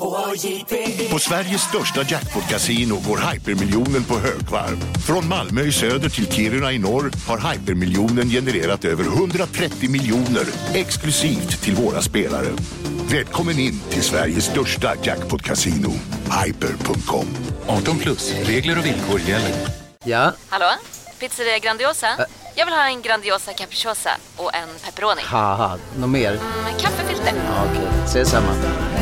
På Sveriges största jackpot-casino går hypermiljonen på högvarv. Från Malmö i söder till Kiruna i norr har hypermiljonen genererat över 130 miljoner exklusivt till våra spelare. Välkommen in till Sveriges största jackpot-casino, hyper.com. 18+, regler och villkor gäller. Ja? Hallå? Pizzeria Grandiosa? Jag vill ha en Grandiosa capriciosa och en pepperoni. Haha, något mer? Kaffefilter. Ja, okej, ses samma.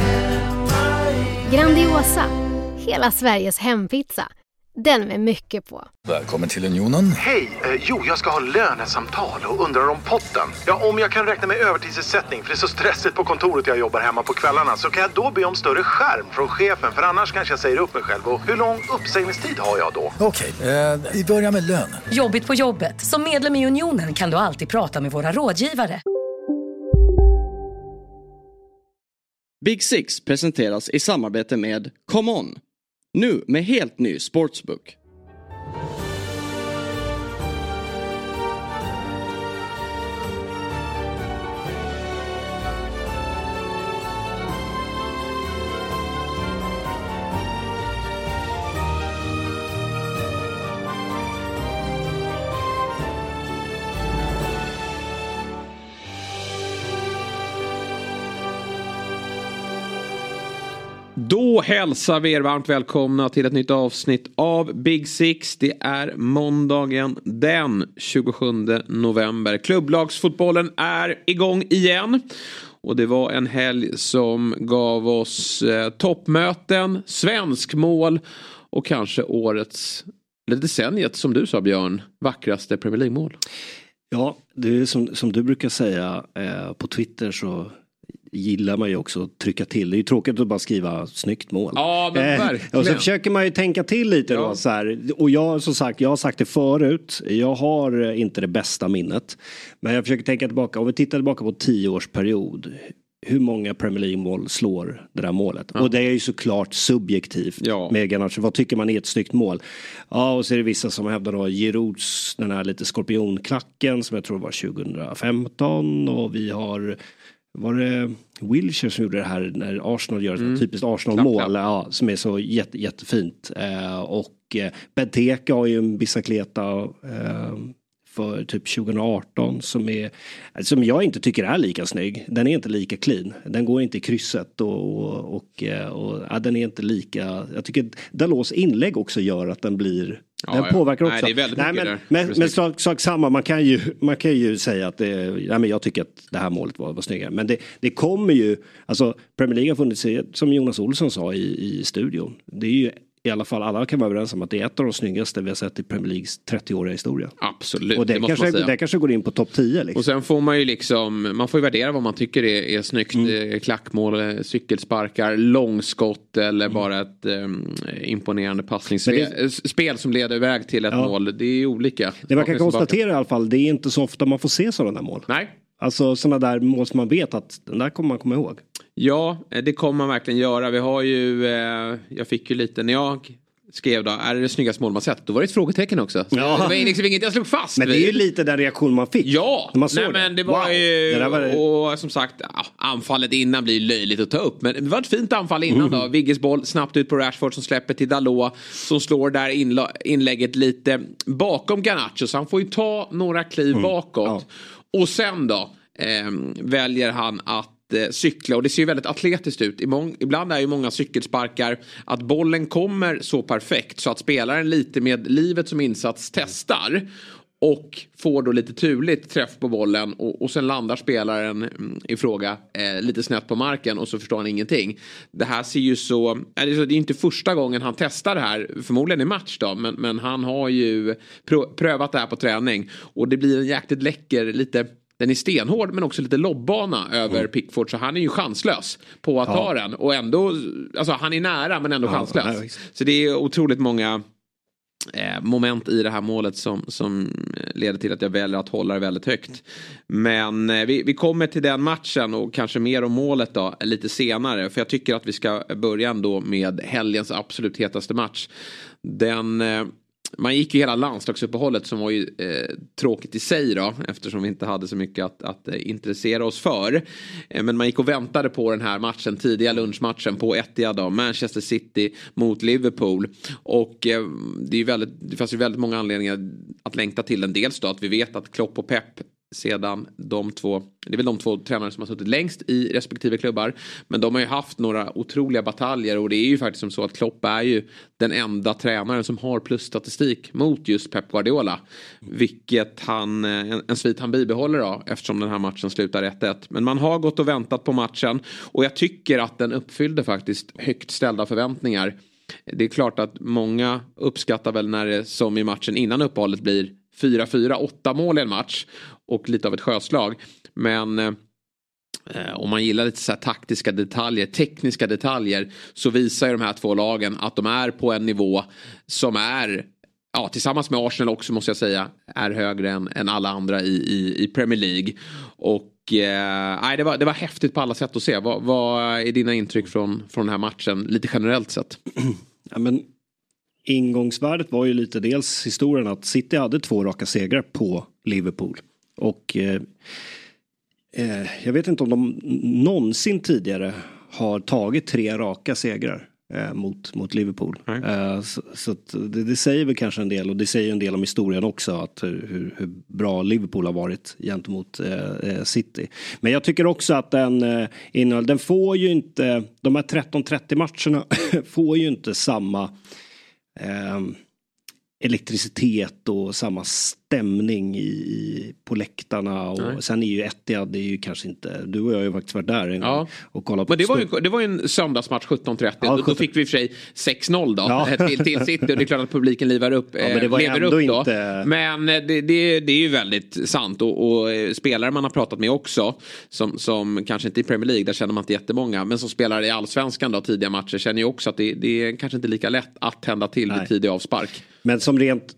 Grandiosa, hela Sveriges hempizza. Den med mycket på. Välkommen till Unionen. Hej, jag ska ha lönesamtal och undrar om potten. Ja, om jag kan räkna med övertidsersättning för det är så stressigt på kontoret jag jobbar hemma på kvällarna, så kan jag då be om större skärm från chefen, för annars kanske jag säger upp mig själv. Och hur lång uppsägningstid har jag då? Okej, vi börjar med lön. Jobbigt på jobbet. Som medlem i Unionen kan du alltid prata med våra rådgivare. Big Six presenteras i samarbete med Come On. Nu med helt ny sportsbook. Då hälsar vi er varmt välkomna till ett nytt avsnitt av Big Six. Det är måndagen den 27 november. Klubblagsfotbollen är igång igen. Och det var en helg som gav oss toppmöten, svensk mål och kanske årets, eller decenniet som du sa Björn, vackraste Premier League-mål. Ja, det är som du brukar säga på Twitter, så gillar man ju också att trycka till. Det är ju tråkigt att bara skriva snyggt mål. Ja, men verkligen. Och så försöker man ju tänka till lite då. Så här. Och jag, som sagt, jag har sagt det förut. Jag har inte det bästa minnet. Men jag försöker tänka tillbaka. Om vi tittar tillbaka på 10-årsperiod. Hur många Premier League-mål slår det där målet? Ja. Och det är ju såklart subjektivt med Garnacho. Vad tycker man är ett snyggt mål? Ja, och så är det vissa som hävdar då Girouds, den här lite skorpionklacken som jag tror var 2015. Och vi har... Var det Wilshere som gjorde det här när Arsenal gör ett typiskt Arsenal-mål som är så jättefint. Och Benteke har ju en Bicicleta för typ 2018 som jag inte tycker är lika snygg. Den är inte lika clean. Den går inte i krysset och den är inte lika... Jag tycker Dalot's inlägg också gör att den blir... Den påverkar också. Nej, det är väldigt men sak samma, man kan ju säga att men jag tycker att det här målet var snyggare. Men det kommer ju, alltså Premier League har funnits, som Jonas Olsson sa i studion. Det är ju i alla fall, alla kan vara överens om att det är ett av de snyggaste vi har sett i Premier Leagues 30-åriga historia. Absolut, och det kanske går in på topp 10 liksom. Och sen får man ju liksom, man får ju värdera vad man tycker är snyggt. Klackmål, cykelsparkar, långskott eller bara ett imponerande passningsspel som leder iväg till ett mål. Det är ju olika. Det man kan konstatera i alla fall, det är inte så ofta man får se sådana där mål. Nej. Alltså sådana där mål som man vet att den där kommer man komma ihåg. Ja, det kommer man verkligen göra. Vi har ju, jag fick ju lite, när jag skrev då, är det snyggaste mål man sett? Då var det ett frågetecken också. Ja. Det var liksom inget jag slog fast. Men det är ju lite den reaktion man fick. Ja, man såg men det var ju, och som sagt, anfallet innan blir löjligt att ta upp. Men det var ett fint anfall innan då. Vigges boll snabbt ut på Rashford som släpper till Dalot som slår där inlägget lite bakom Garnacho. Så han får ju ta några kliv bakåt. Ja. Och sen då väljer han att cykla, och det ser ju väldigt atletiskt ut. Ibland är ju många cykelsparkar att bollen kommer så perfekt så att spelaren lite med livet som insats testar och får då lite turligt träff på bollen och sen landar spelaren i fråga lite snett på marken och så förstår han ingenting. Det här ser ju så, det är inte första gången han testar det här, förmodligen i match då, men han har ju prövat det här på träning och det blir en jäkligt läcker, lite, den är stenhård men också lite lobbana över Pickford, så han är ju chanslös på att ta den och ändå, alltså han är nära men ändå chanslös. Så det är otroligt många moment i det här målet som leder till att jag väljer att hålla det väldigt högt. Men vi kommer till den matchen och kanske mer om målet då lite senare, för jag tycker att vi ska börja ändå med helgens absolut hetaste match. Den man gick ju hela landslagsuppehållet som var ju tråkigt i sig då, eftersom vi inte hade så mycket att intressera oss för. Men man gick och väntade på den här matchen, tidiga lunchmatchen på Etihad då, Manchester City mot Liverpool. Och det fanns ju väldigt många anledningar att längta till den. Dels då att vi vet att Klopp och Pep sedan det är väl de två tränare som har suttit längst i respektive klubbar, men de har ju haft några otroliga bataljer, och det är ju faktiskt som så att Klopp är ju den enda tränaren som har plusstatistik mot just Pep Guardiola, vilket en svit han bibehåller då, eftersom den här matchen slutar 1-1. Men man har gått och väntat på matchen, och jag tycker att den uppfyllde faktiskt högt ställda förväntningar. Det är klart att många uppskattar väl när det som i matchen innan uppehållet blir 4-4, 8 mål i en match och lite av ett sjöslag. Men om man gillar lite så här taktiska detaljer, tekniska detaljer, så visar ju de här två lagen att de är på en nivå som är, tillsammans med Arsenal också måste jag säga, är högre än alla andra i Premier League. Och det var häftigt på alla sätt att se. Vad är dina intryck från den här matchen lite generellt sett? Ja, men ingångsvärdet var ju lite dels historien att City hade 2 raka segrar på Liverpool. Och jag vet inte om de någonsin tidigare har tagit 3 raka segrar mot Liverpool. Så det säger väl kanske en del, och det säger en del om historien också, att hur bra Liverpool har varit gentemot City. Men jag tycker också att den får ju inte, de här 13-30 matcherna får ju inte samma elektricitet och samma stämning på läktarna, och sen är ju Etihad, det är ju kanske inte, du och jag har ju faktiskt varit där en gång och kollat på. Men det var ju en söndagsmatch 17:30, då fick vi i och för sig 6-0 då till City, och det är klart att publiken lever upp då. Men det är ju väldigt sant, och spelare man har pratat med också som kanske inte i Premier League, där känner man inte jättemånga, men som spelar i Allsvenskan då, tidiga matcher, känner ju också att det är kanske inte lika lätt att tända till vid tidig avspark. Men som rent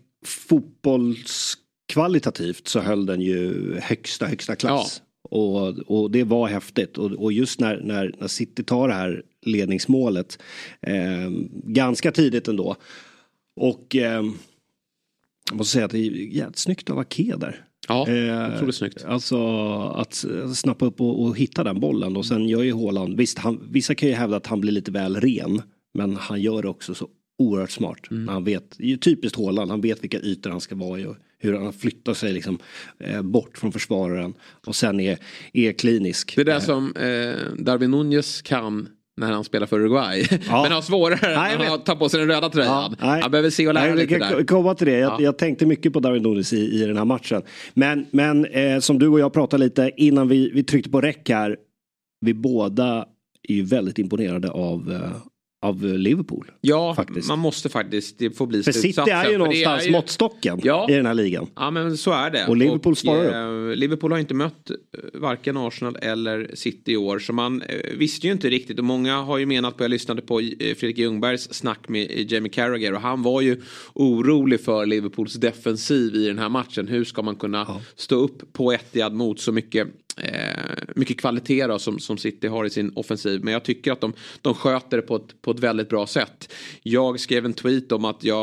fotbollskvalitativt så höll den ju högsta klass. Och det var häftigt. Och just när City tar det här ledningsmålet ganska tidigt ändå. Och jag måste säga att det är jävligt snyggt av Ake där. Ja, otroligt snyggt. Alltså att snappa upp och hitta den bollen. Och sen gör ju Haaland, vissa kan ju hävda att han blir lite väl ren, men han gör det också så oerhört smart. Han vet, det är ju typiskt Haaland, han vet vilka ytor han ska vara i och hur han flyttar sig liksom, bort från försvararen, och sen är klinisk. Det där som Darwin Núñez kan när han spelar för Uruguay. Men har svårare när han tar på sig den röda tröjan. Han behöver se och lära lite där. Komma till det. Jag tänkte mycket på Darwin Núñez i den här matchen. Men som du och jag pratade lite innan vi tryckte på räck här, vi båda är ju väldigt imponerade av Liverpool. Ja, faktiskt. Man måste faktiskt, det får bli för City är ju någonstans måttstocken i den här ligan. Ja, men så är det. Och Liverpool svarar upp. Liverpool har inte mött varken Arsenal eller City i år, så man visste ju inte riktigt, och många har ju menat på, jag lyssnade på Fredrik Ljungbergs snack med Jamie Carragher, och han var ju orolig för Liverpools defensiv i den här matchen. Hur ska man kunna stå upp på Etihad mot så mycket kvalitet då, som City har i sin offensiv. Men jag tycker att de sköter det på ett väldigt bra sätt. Jag skrev en tweet om att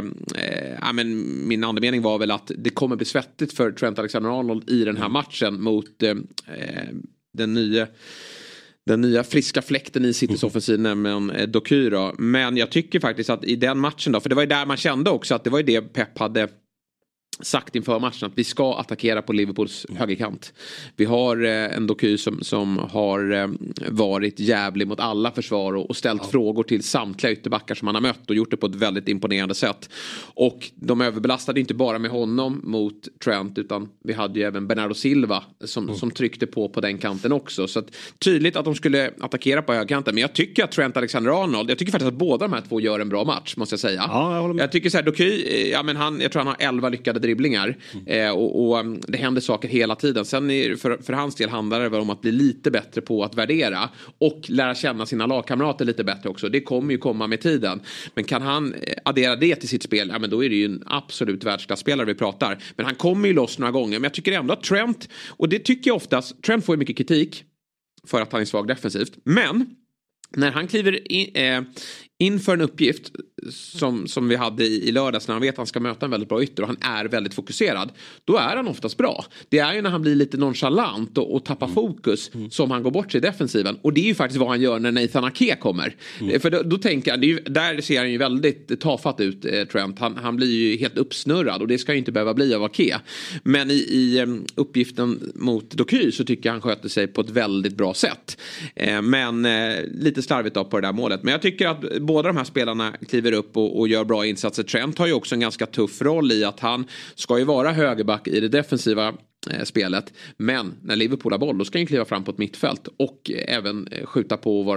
min andemening var väl att det kommer bli svettigt för Trent Alexander-Arnold i den här matchen mot den nya friska fläkten i Citys offensiv, nämligen Doku då. Men jag tycker faktiskt att i den matchen då, för det var ju där man kände också att det var ju det Pep hade sagt inför matchen, att vi ska attackera på Liverpools högerkant. Vi har en Doku som har varit jävlig mot alla försvar och ställt frågor till samtliga ytterbackar som han har mött, och gjort det på ett väldigt imponerande sätt. Och de överbelastade inte bara med honom mot Trent, utan vi hade ju även Bernardo Silva som tryckte på den kanten också. Så att, tydligt att de skulle attackera på högerkanten. Men jag tycker att Trent Alexander-Arnold, jag tycker faktiskt att båda de här två gör en bra match, måste jag säga. Jag tycker så här, Doku, jag tror han har 11 lyckade dribblingar, och det händer saker hela tiden. Sen för hans del handlar det väl om att bli lite bättre på att värdera och lära känna sina lagkamrater lite bättre också. Det kommer ju komma med tiden. Men kan han addera det till sitt spel, men då är det ju en absolut världsklasspelare vi pratar. Men han kommer ju loss några gånger. Men jag tycker ändå att Trent, och det tycker jag oftast, Trent får ju mycket kritik för att han är svag defensivt. Men när han kliver inför en uppgift som vi hade i lördags, när han vet att han ska möta en väldigt bra ytter och han är väldigt fokuserad, då är han oftast bra. Det är ju när han blir lite nonchalant och tappar fokus som han går bort sig i defensiven, och det är ju faktiskt vad han gör när Nathan Ake kommer. För då tänker jag, där ser han ju väldigt tafatt ut, Trent. Han blir ju helt uppsnurrad, och det ska ju inte behöva bli av Ake. Men i uppgiften mot Doky så tycker jag han sköter sig på ett väldigt bra sätt. Men lite slarvigt på det där målet. Men jag tycker att båda de här spelarna kliver upp och gör bra insatser. Trent har ju också en ganska tuff roll i att han ska ju vara högerback i det defensiva spelet, men när Liverpool har boll, då ska han kliva fram på ett mittfält och även skjuta på och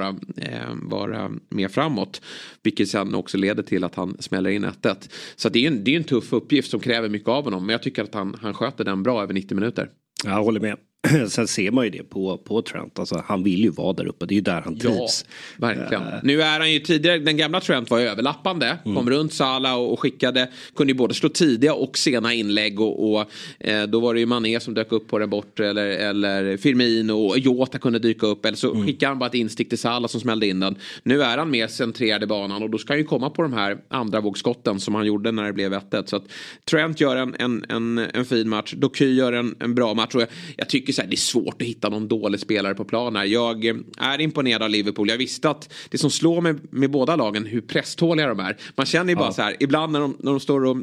vara mer framåt, vilket sen också leder till att han smäller in 1-1. Så det är en tuff uppgift som kräver mycket av honom, men jag tycker att han sköter den bra över 90 minuter. Jag håller med. Sen ser man ju det på Trent. Alltså, han vill ju vara där uppe. Det är ju där han trivs. Ja, verkligen. Nu är han ju tidigare, den gamla Trent var överlappande. Kom runt Salah och skickade, kunde ju både slå tidiga och sena inlägg. Och då var det ju Mané som dök upp på den bortre, eller Firmino, och Jota kunde dyka upp. Eller så skickade han bara ett instick till Salah som smällde in den. Nu är han mer centrerad i banan, och då ska han ju komma på de här andra vågskotten som han gjorde när det blev 1-1. Så att Trent gör en fin match. Doky gör en bra match. Och jag tycker så här, det är svårt att hitta någon dålig spelare på planen. Jag är imponerad av Liverpool. Jag visste att det som slår med båda lagen, hur presståliga de är. Man känner ju bara så här, ibland när de står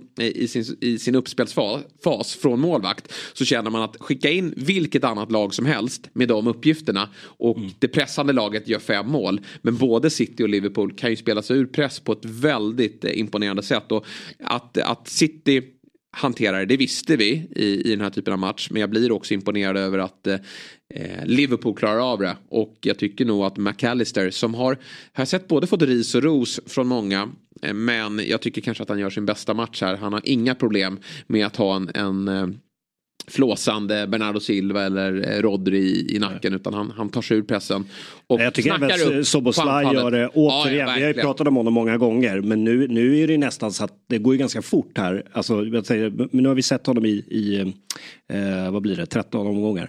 i sin uppspelsfas från målvakt, så känner man att skicka in vilket annat lag som helst med de uppgifterna, och det pressande laget gör 5 mål. Men både City och Liverpool kan ju spela sig ur press på ett väldigt imponerande sätt. Och att City hanterar det visste vi i den här typen av match, men jag blir också imponerad över att Liverpool klarar av det. Och jag tycker nog att McAllister, som har sett både fått ris och ros från många, men jag tycker kanske att han gör sin bästa match här. Han har inga problem med att ha en flåsande Bernardo Silva eller Rodri i nacken, utan han tar sig ur pressen och jag tycker även Szoboszlai gör det återigen. Vi har ju pratat om honom många gånger, men nu är det nästan så att det går ju ganska fort här. Alltså, men nu har vi sett honom i vad blir det, 13 omgångar.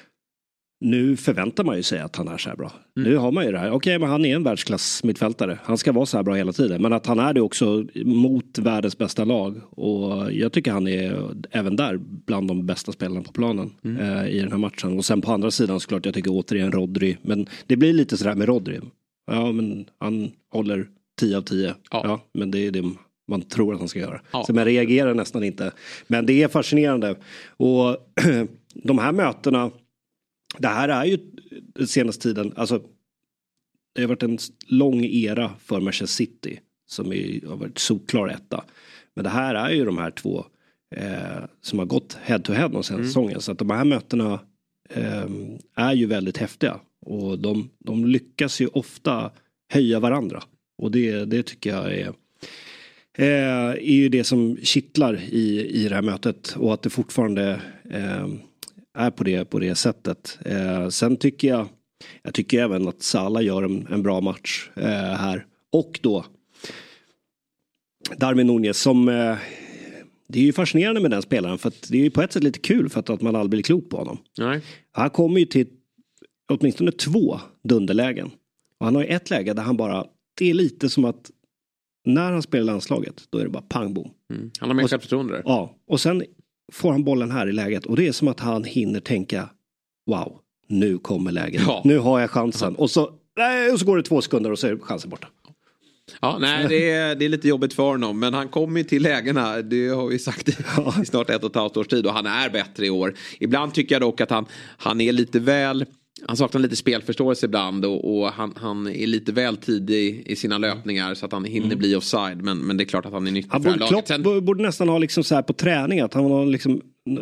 Nu förväntar man ju sig att han är så här bra. Nu har man ju det här. Okej, men han är en världsklass mittfältare. Han ska vara så här bra hela tiden. Men att han är det också mot världens bästa lag. Och jag tycker han är även där bland de bästa spelarna på planen i den här matchen. Och sen på andra sidan såklart, jag tycker återigen Rodri. Men det blir lite sådär med Rodri. Ja, men han håller 10 av 10. Ja, men det är det man tror att han ska göra. Så man reagerar nästan inte. Men det är fascinerande. Och de här mötena, det här är ju den senaste tiden, alltså det har varit en lång era för Manchester City som har varit solklar etta. Men det här är ju de här två som har gått head to head de senaste säsongen. Så att de här mötena är ju väldigt häftiga. Och de lyckas ju ofta höja varandra. Och det tycker jag är ju det som kittlar i det här mötet. Och att det fortfarande är på det sättet. Sen tycker jag tycker även att Salah gör en bra match här. Och då Darwin Núñez som det är ju fascinerande med den spelaren, för att det är ju på ett sätt lite kul för att man aldrig blir klok på honom. Nej. Han kommer ju till åtminstone 2 dunderlägen. Och han har ju ett läge där han bara, det är lite som att när han spelar landslaget, då är det bara pang bom. Han har mer självförtroende där. Ja, och sen får han bollen här i läget. Och det är som att han hinner tänka, wow, nu kommer läget. Ja. Nu har jag chansen. Och så går det 2 sekunder och så är chansen borta. Ja, nej, det är lite jobbigt för honom. Men han kommer ju till lägena. Det har vi sagt i snart 1,5 års tid. Och han är bättre i år. Ibland tycker jag dock att han är lite väl... Han saknar lite spelförståelse ibland. Och han är lite väl tidig i sina löpningar. Så att han hinner bli offside. Men det är klart att han är nyttig för laget. Klopp borde nästan ha liksom så här på träning. Att han har liksom...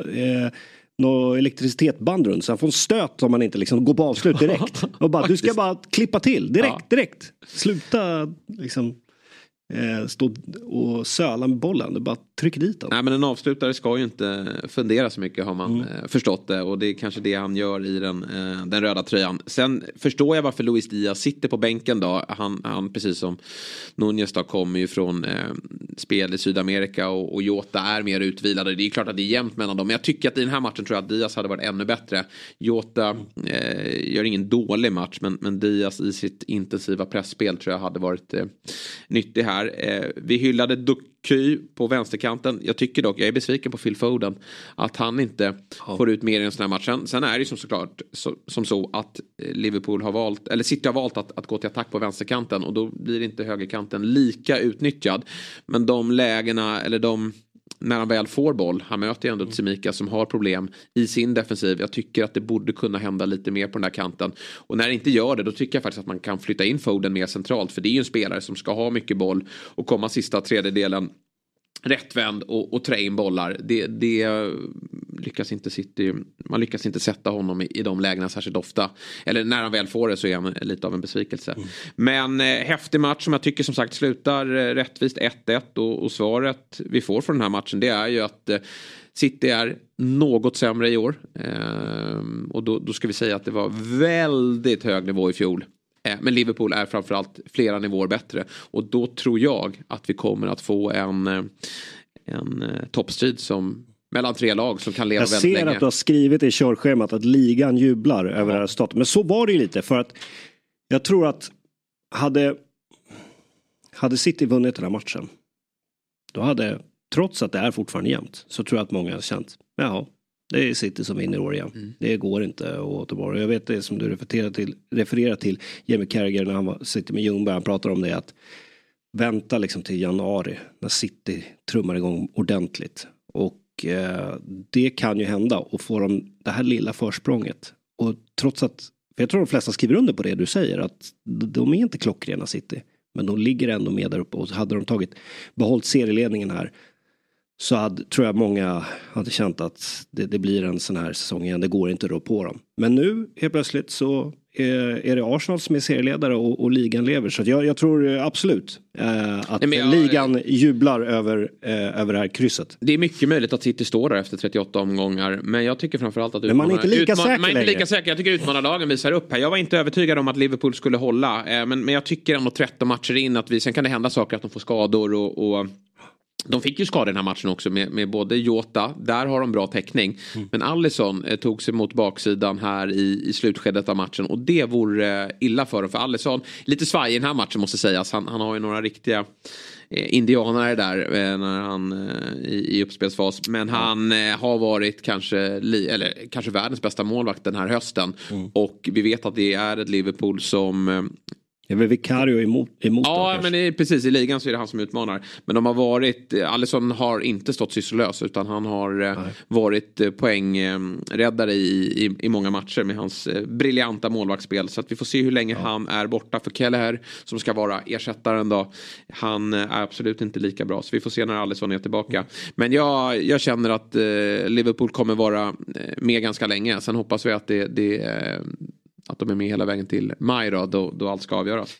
något elektricitetsband runt, så han får en stöt om man inte liksom går på avslut direkt. Och bara, du ska bara klippa till direkt. Sluta liksom stå och söla med bollen, du bara trycker dit den. Nej, men en avslutare ska ju inte fundera så mycket, har man förstått det, och det är kanske det han gör i den röda tröjan. Sen förstår jag varför Luis Diaz sitter på bänken då. Han precis som Núñez då kommer ju från spel i Sydamerika, och Jota är mer utvilade. Det är klart att det är jämnt mellan dem, men jag tycker att i den här matchen tror jag att Diaz hade varit ännu bättre. Jota gör ingen dålig match, men Diaz i sitt intensiva pressspel tror jag hade varit nyttig här. Vi hyllade Doku på vänsterkanten. Jag tycker dock, jag är besviken på Phil Foden att han inte får ut mer i en sån här match. Sen är det ju som såklart som så att Liverpool har valt, eller City har valt att gå till attack på vänsterkanten, och då blir inte högerkanten lika utnyttjad. Men de lägena, eller när han väl får boll, han möter ju ändå Tsimikas som har problem i sin defensiv. Jag tycker att det borde kunna hända lite mer på den här kanten. Och när det inte gör det, då tycker jag faktiskt att man kan flytta in Foden mer centralt. För det är ju en spelare som ska ha mycket boll och komma sista tredjedelen rättvänd och trä in bollar. Det lyckas inte City. Man lyckas inte sätta honom i de lägena särskilt ofta. Eller när han väl får det så är han lite av en besvikelse. Men häftig match som jag tycker som sagt slutar rättvist 1-1. Och svaret vi får från den här matchen, det är ju att City är något sämre i år. Och då ska vi säga att det var väldigt hög nivå i fjol. Men Liverpool är framförallt flera nivåer bättre. Och då tror jag att vi kommer att få en toppstrid som mellan tre lag som kan leva väldigt länge. Jag ser att du har skrivit i körschemat att ligan jublar över det här starten. Men så var det ju lite, för att jag tror att hade City vunnit den här matchen, då hade, trots att det är fortfarande jämnt, så tror jag att många har känt, jaha, det är City som vinner år igen. Det går inte att återbara. Jag vet det som du refererar till Jamie Carragher när han sitter med Ljungberg. Han pratar om det, att vänta liksom till januari när City trummar igång ordentligt. Och det kan ju hända, och får de det här lilla försprånget. Och trots att, för jag tror de flesta skriver under på det du säger, att de är inte klockrena City, men de ligger ändå med där uppe. Och hade de behållit serieledningen här, så tror jag många hade känt att det blir en sån här säsong igen. Det går inte att rå på dem. Men nu helt plötsligt så är det Arsenal som är serieledare och ligan lever. Så jag tror absolut att ligan jublar över det här krysset. Det är mycket möjligt att City står där efter 38 omgångar. Men jag tycker framförallt att man är inte lika säker. Man är inte lika säker. Jag tycker utmanarlagen visar upp här. Jag var inte övertygad om att Liverpool skulle hålla. Men jag tycker ändå 13 matcher in att sen kan det hända saker, att de får skador och de fick ju skada den här matchen också med både Jota, där har de bra täckning. Men Alisson tog sig mot baksidan här i slutskedet av matchen, och det vore illa för dem. För Alisson, lite svaj i den här matchen måste sägas. Han har ju några riktiga indianare där när han i uppspelsfas. Men han har varit kanske världens bästa målvakt den här hösten. Och vi vet att det är ett Liverpool som... Det är väl Vicario emot ja, men precis, i ligan så är det han som utmanar. Men de har varit, Alisson har inte stått sysslolös, utan han har varit poängräddare i många matcher med hans briljanta målvaktsspel. Så att vi får se hur länge han är borta. För Kelleher, som ska vara ersättaren då, han är absolut inte lika bra. Så vi får se när Alisson är tillbaka. Men jag känner att Liverpool kommer vara med ganska länge. Sen hoppas vi att att de är med hela vägen till maj då allt ska avgöras.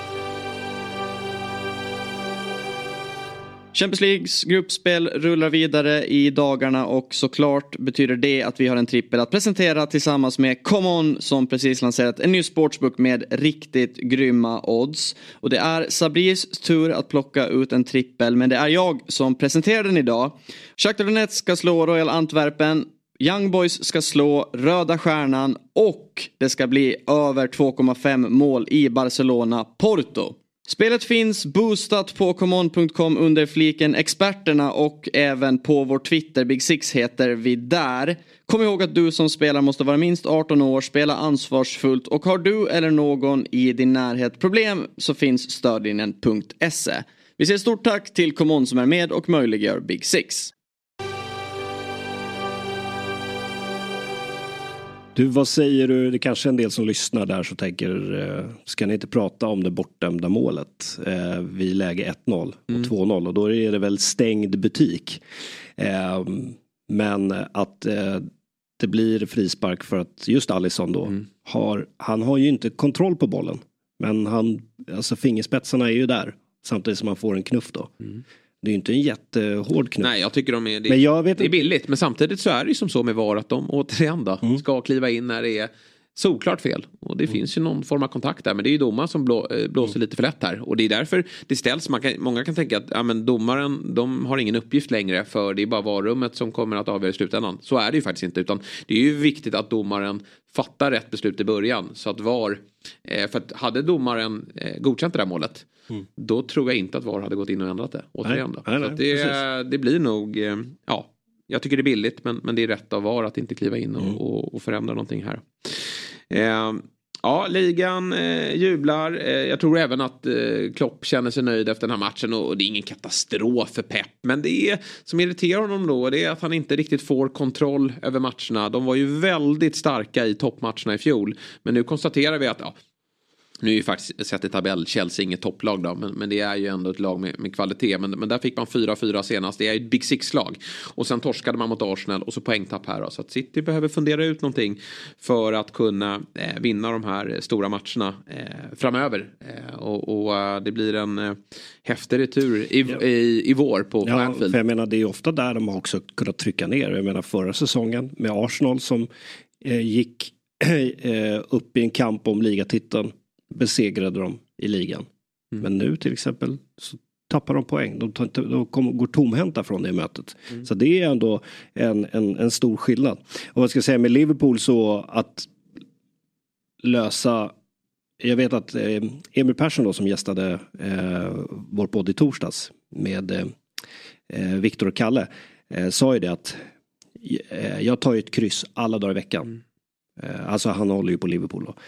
Champions Leagues gruppspel rullar vidare i dagarna, och såklart betyder det att vi har en trippel att presentera tillsammans med Common, som precis lanserat en ny sportsbook med riktigt grymma odds. Och det är Sabris tur att plocka ut en trippel, men det är jag som presenterar den idag. Shakhtar Donetsk ska slå Royal Antwerpen, Young Boys ska slå Röda Stjärnan, och det ska bli över 2,5 mål i Barcelona-Porto. Spelet finns boostat på common.com under fliken experterna, och även på vår Twitter, Big Six heter vi där. Kom ihåg att du som spelar måste vara minst 18 år, spela ansvarsfullt, och har du eller någon i din närhet problem så finns stödlinjen.se. Vi säger stort tack till Common som är med och möjliggör Big Six. Du, vad säger du? Det kanske är en del som lyssnar där så tänker, ska ni inte prata om det bortdömda målet vid läge 1-0 och 2-0, och då är det väl stängd butik. Men att det blir frispark för att just Alisson då han har ju inte kontroll på bollen, men alltså fingerspetsarna är ju där samtidigt som han får en knuff då. Det är ju inte en jättehård knuff. Nej, jag tycker det är billigt. Men samtidigt så är det ju som så med VAR att de återigen då ska kliva in när det är solklart fel. Och det finns ju någon form av kontakt där. Men det är ju domaren som blåser lite för lätt här. Och det är därför det ställs. Många kan tänka att men domaren, de har ingen uppgift längre. För det är bara varummet som kommer att avgöra i slutändan. Så är det ju faktiskt inte. Utan det är ju viktigt att domaren fattar rätt beslut i början. Så att VAR... för att hade domaren godkänt det där målet... Då tror jag inte att VAR hade gått in och ändrat det. Återigen då. Nej, så det blir nog... jag tycker det är billigt. Men det är rätt av VAR att inte kliva in och förändra någonting här. Ligan jublar. Jag tror även att Klopp känner sig nöjd efter den här matchen. Och det är ingen katastrof för Pep. Men det är som irriterar honom då. Det är att han inte riktigt får kontroll över matcherna. De var ju väldigt starka i toppmatcherna i fjol. Men nu konstaterar vi att... Nu är ju faktiskt sett i tabell Chelsea inget topplag då. Men det är ju ändå ett lag med kvalitet. Men där fick man 4-4 senast. Det är ju ett Big Six-lag. Och sen torskade man mot Arsenal. Och så poängtapp här då. Så att City behöver fundera ut någonting. För att kunna vinna de här stora matcherna framöver. Och det blir en häftig retur i vår på Anfield. För jag menar det är ofta där de har också kunnat trycka ner. Jag menar förra säsongen med Arsenal som gick upp i en kamp om ligatiteln. Besegrade dem i ligan. Men nu till exempel så tappar de poäng. De går tomhänta från det mötet. Så det är ändå en stor skillnad. Och vad ska jag säga med Liverpool så att lösa... Jag vet att Emil Persson då som gästade vår podd i torsdags med Viktor och Kalle sa ju det att jag tar ju ett kryss alla dagar i veckan. Alltså han håller ju på Liverpool då.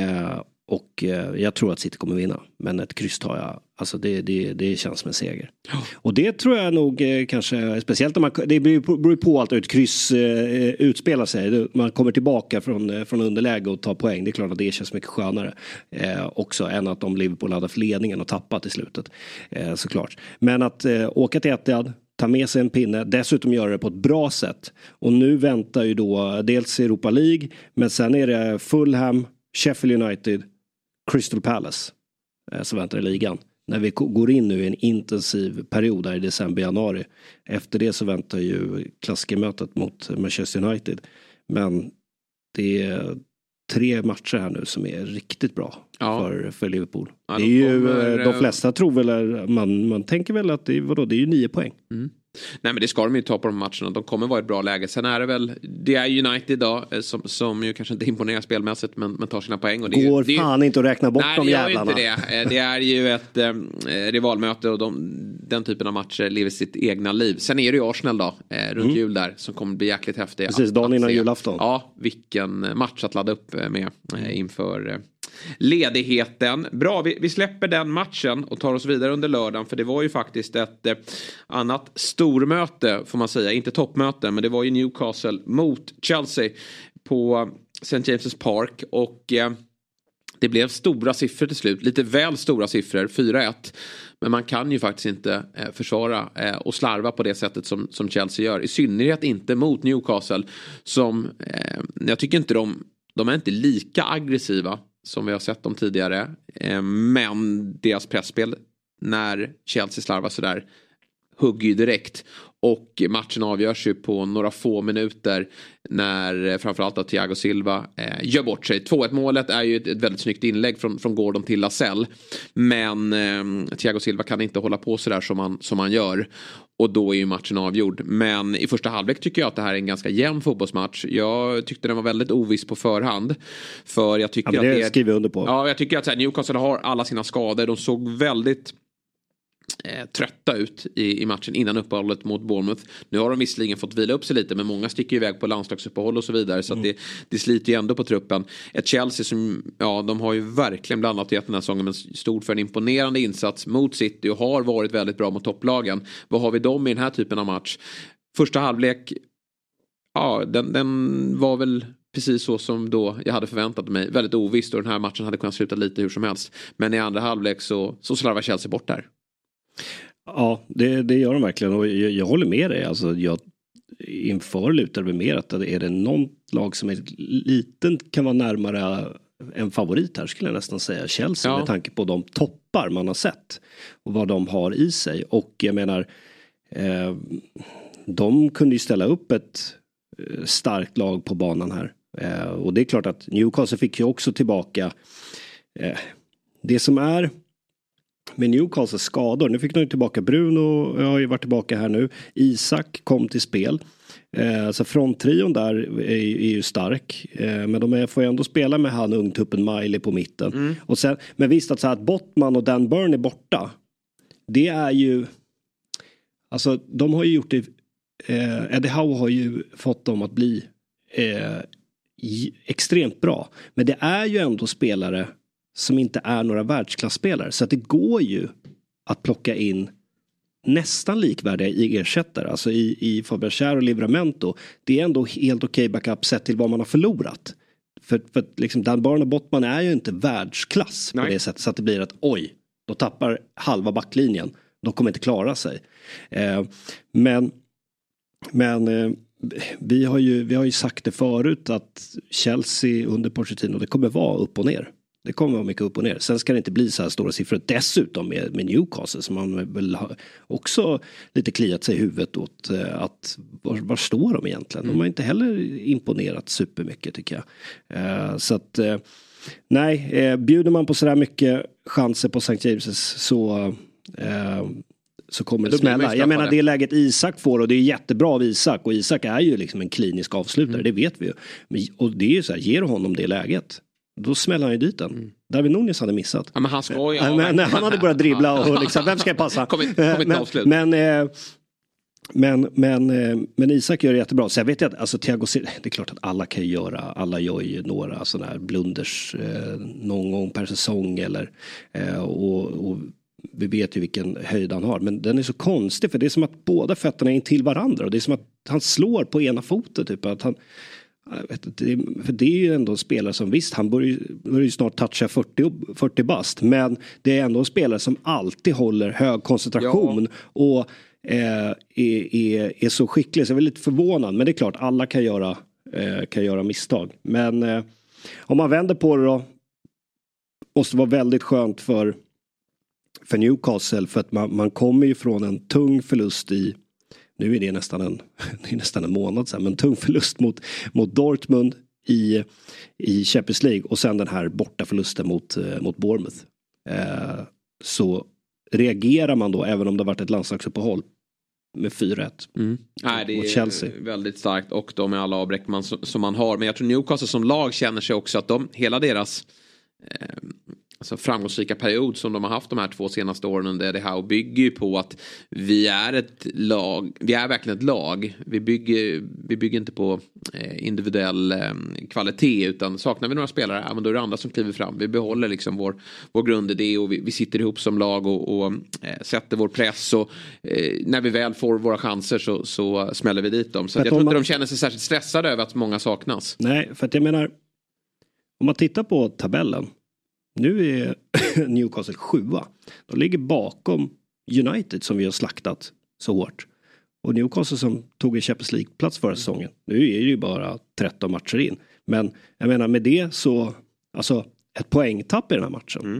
Och jag tror att City kommer vinna. Men ett kryss tar jag. Alltså det känns som en seger. Och det tror jag nog kanske. Speciellt när man. Det beror på allt ett kryss utspelar sig. Man kommer tillbaka från underläge och tar poäng. Det är klart att det känns mycket skönare. Också än att om Liverpool hade haft ledningen och tappat i slutet. Såklart. Men att åka till Etihad. Ta med sig en pinne. Dessutom göra det på ett bra sätt. Och nu väntar ju då dels Europa League. Men sen är det Fulham. Sheffield United, Crystal Palace som väntar i ligan. När vi går in nu i en intensiv period där i december-januari. Efter det så väntar ju klassikermötet mot Manchester United. Men det är 3 matcher här nu som är riktigt bra för Liverpool. Ja, det är ju, de flesta tror väl, man tänker väl att det är ju 9 poäng. Nej men det ska de ju ta på de matcherna. De kommer vara ett bra läge. Sen är det väl, det är United då som ju kanske inte imponerar spelmässigt men tar sina poäng. Och det går fan inte att räkna bort de jävlarna. Nej, det gör inte det. Det är ju ett rivalmöte och den typen av matcher lever sitt egna liv. Sen är det ju Arsenal då, runt jul där, som kommer bli jäkligt häftig. Precis, dagen innan julafton. Ja, vilken match att ladda upp med inför ledigheten. Bra, vi släpper den matchen och tar oss vidare under lördagen, för det var ju faktiskt ett annat stormöte får man säga, inte toppmöte, men det var ju Newcastle mot Chelsea på St. James's Park och det blev stora siffror till slut, lite väl stora siffror, 4-1. Men man kan ju faktiskt inte försvara och slarva på det sättet som Chelsea gör, i synnerhet inte mot Newcastle som jag tycker inte de är inte lika aggressiva som vi har sett dem tidigare. Men deras pressspel när Chelsea slarvar sådär hugger ju direkt. Och matchen avgörs ju på några få minuter när framförallt att Thiago Silva gör bort sig. 2-1 målet är ju ett väldigt snyggt inlägg från Gordon till Lascelles. Men Thiago Silva kan inte hålla på sådär som han gör. Och då är ju matchen avgjord. Men i första halvlek tycker jag att det här är en ganska jämn fotbollsmatch. Jag tyckte den var väldigt oviss på förhand. För jag tycker det skriver jag under på. Ja, jag tycker att Newcastle har alla sina skador. De såg väldigt trötta ut i matchen innan uppehållet mot Bournemouth. Nu har de visserligen fått vila upp sig lite, men många sticker iväg på landslagsuppehåll och så vidare, så att det sliter ju ändå på truppen. Ett Chelsea som, de har ju verkligen blandat i den här säsongen, men stod för en imponerande insats mot City och har varit väldigt bra mot topplagen. Vad har vi dem i den här typen av match? Första halvlek, den var väl precis så som då jag hade förväntat mig. Väldigt ovisst, och den här matchen hade kunnat sluta lite hur som helst. Men i andra halvlek så slarvar Chelsea bort där. Ja, det gör de verkligen, och jag håller med dig. Alltså, jag inför lutar mig mer att är det någon lag som är liten kan vara närmare en favorit här, skulle jag nästan säga Chelsea, med tanke på de toppar man har sett och vad de har i sig. Och jag menar, de kunde ju ställa upp ett starkt lag på banan här. Och det är klart att Newcastle fick ju också tillbaka det som är med Newcastles skador. Nu fick de tillbaka Bruno, jag har ju varit tillbaka här nu. Isak kom till spel. Så fronttrion där är ju stark. Men de får ju ändå spela med han ungtuppen Miley på mitten. Och sen, men visst att Bottman och Dan Burn är borta. Det är ju... Alltså de har ju gjort det... Eddie Howe har ju fått dem att bli extremt bra. Men det är ju ändå spelare som inte är några världsklasspelare. Så att det går ju att plocka in nästan likvärdiga i ersättare. Alltså i Fabian Schär och Livramento. Det är ändå helt okej backup sett till vad man har förlorat. För liksom Dan Burn och Bottman är ju inte världsklass på det sättet. Så att det blir att då tappar halva backlinjen. De kommer inte klara sig. Men vi har ju sagt det förut att Chelsea under Pochettino, det kommer vara upp och ner. Det kommer vara mycket upp och ner. Sen ska det inte bli så här stora siffror. Dessutom med Newcastle som man väl har också lite kliat sig i huvudet åt att var står de egentligen? De har inte heller imponerat supermycket tycker jag. Så att nej, bjuder man på sådär mycket chanser på St. James's så kommer det smälla. Jag menar det läget Isak får, och det är jättebra av Isak, och Isak är ju liksom en klinisk avslutare, det vet vi ju. Och det är ju så här, ger honom det läget, då smäller han ju dit den. David Nunes hade missat. Ja, men han ska ju han hade börjat dribbla och liksom, vem ska jag passa? Men Isak gör det jättebra. Så jag vet ju att alltså, Thiago Silva, det är klart att alla gör ju några sådana här blunders någon gång per säsong eller och vi vet ju vilken höjd han har, men den är så konstig för det är som att båda fötterna är in till varandra och det är som att han slår på ena foten typ, att han för det är ju ändå en spelare som visst, han börjar ju snart toucha 40 bast, det är ändå en spelare som alltid håller hög koncentration och är så skicklig, så jag är lite förvånad, men det är klart alla kan göra misstag, men om man vänder på det då, måste vara väldigt skönt för Newcastle, för att man kommer ju från en tung förlust nu är det nästan en månad sedan, men tung förlust mot Dortmund i Champions League och sen den här borta förlusten mot Bournemouth. Så reagerar man då, även om det har varit ett landslagsuppehåll, med 4-1 mot Chelsea. Det är väldigt starkt, och de är alla avbräck som man har, men jag tror Newcastle som lag känner sig också att hela deras alltså framgångsrika period som de har haft de här 2 senaste åren under Eddie Howe bygger ju på att vi är ett lag, vi är verkligen ett lag, vi bygger inte på individuell kvalitet, utan saknar vi några spelare, men då är det andra som kliver fram, vi behåller liksom vår grundidé och vi sitter ihop som lag och sätter vår press, och när vi väl får våra chanser så smäller vi dit dem, så jag tror inte de känner sig särskilt stressade över att många saknas. Nej, för att jag menar, om man tittar på tabellen, nu är Newcastle 7:a. De ligger bakom United som vi har slaktat så hårt. Och Newcastle som tog en Champions League-plats förra säsongen. Nu är det ju bara 13 matcher in. Men jag menar med det så, alltså ett poängtapp i den här matchen.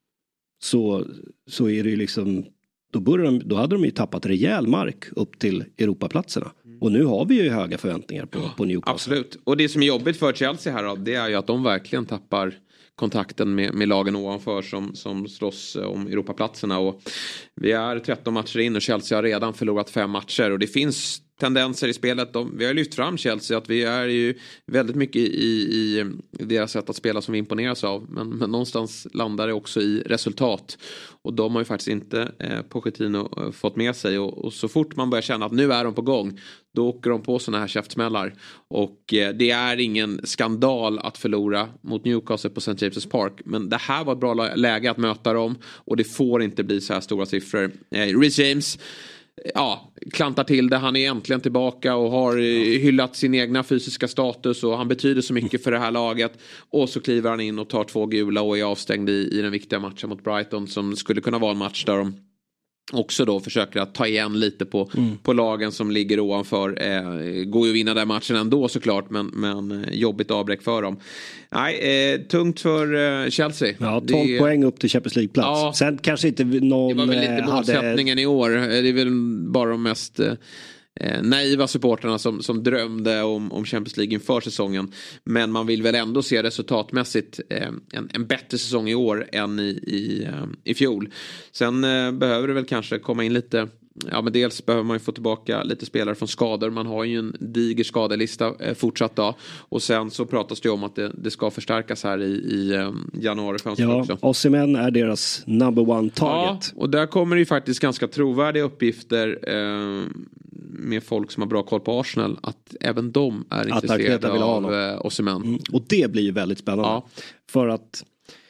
Så är det ju liksom, då hade de ju tappat rejäl mark upp till Europaplatserna. Och nu har vi ju höga förväntningar på Newcastle. Absolut. Och det som är jobbigt för Chelsea här då, det är ju att de verkligen tappar kontakten med lagen ovanför som slåss om Europaplatserna, och vi är 13 matcher in och Chelsea har redan förlorat 5 matcher, och det finns tendenser i spelet. Vi har lyft fram Chelsea att vi är ju väldigt mycket i deras sätt att spela som vi imponeras av, men någonstans landar det också i resultat, och de har ju faktiskt inte Pochettino fått med sig, och så fort man börjar känna att nu är de på gång, då åker de på såna här käftsmällar, och det är ingen skandal att förlora mot Newcastle på St. James's Park, men det här var ett bra läge att möta dem, och det får inte bli så här stora siffror. Reece James klantar till det, han är äntligen tillbaka och har hyllat sin egna fysiska status, och han betyder så mycket för det här laget, och så kliver han in och tar 2 gula och är avstängd i den viktiga matchen mot Brighton, som skulle kunna vara en match där de också då försöker att ta igen lite på lagen som ligger ovanför. Går ju att vinna den matchen ändå såklart, men jobbigt avbräck för dem. Nej, tungt för Chelsea. Ja, 12 poäng upp till Champions League-plats. Ja, sen kanske inte någon det var väl lite målsättningen i år. Det är väl bara de mest naiva supporterna som drömde om Champions League inför säsongen. Men man vill väl ändå se resultatmässigt en bättre säsong i år än i fjol. Sen behöver det väl kanske komma in lite. Ja, men dels behöver man ju få tillbaka lite spelare från skador. Man har ju en diger skadelista fortsatt då. Och sen så pratas det om att det ska förstärkas här i januari också. Osimhen är deras number one target. Ja, och där kommer det ju faktiskt ganska trovärdiga uppgifter med folk som har bra koll på Arsenal. Att även de är intresserade av Osimhen. Och det blir ju väldigt spännande. Ja. För att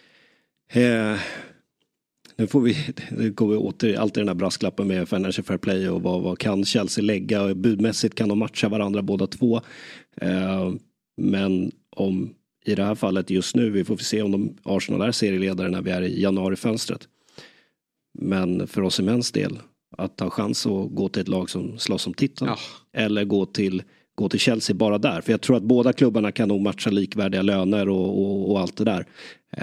nu går vi åter alltid den här brasklappen med Financial Fair Play och vad kan Chelsea lägga, och budmässigt kan de matcha varandra båda två. Men om i det här fallet just nu, vi får se om Arsenal är serieledare när vi är i januarifönstret. Men för oss i mäns del att ha chans att gå till ett lag som slåss om titeln eller gå till Chelsea bara där. För jag tror att båda klubbarna kan nog matcha likvärdiga löner och allt det där.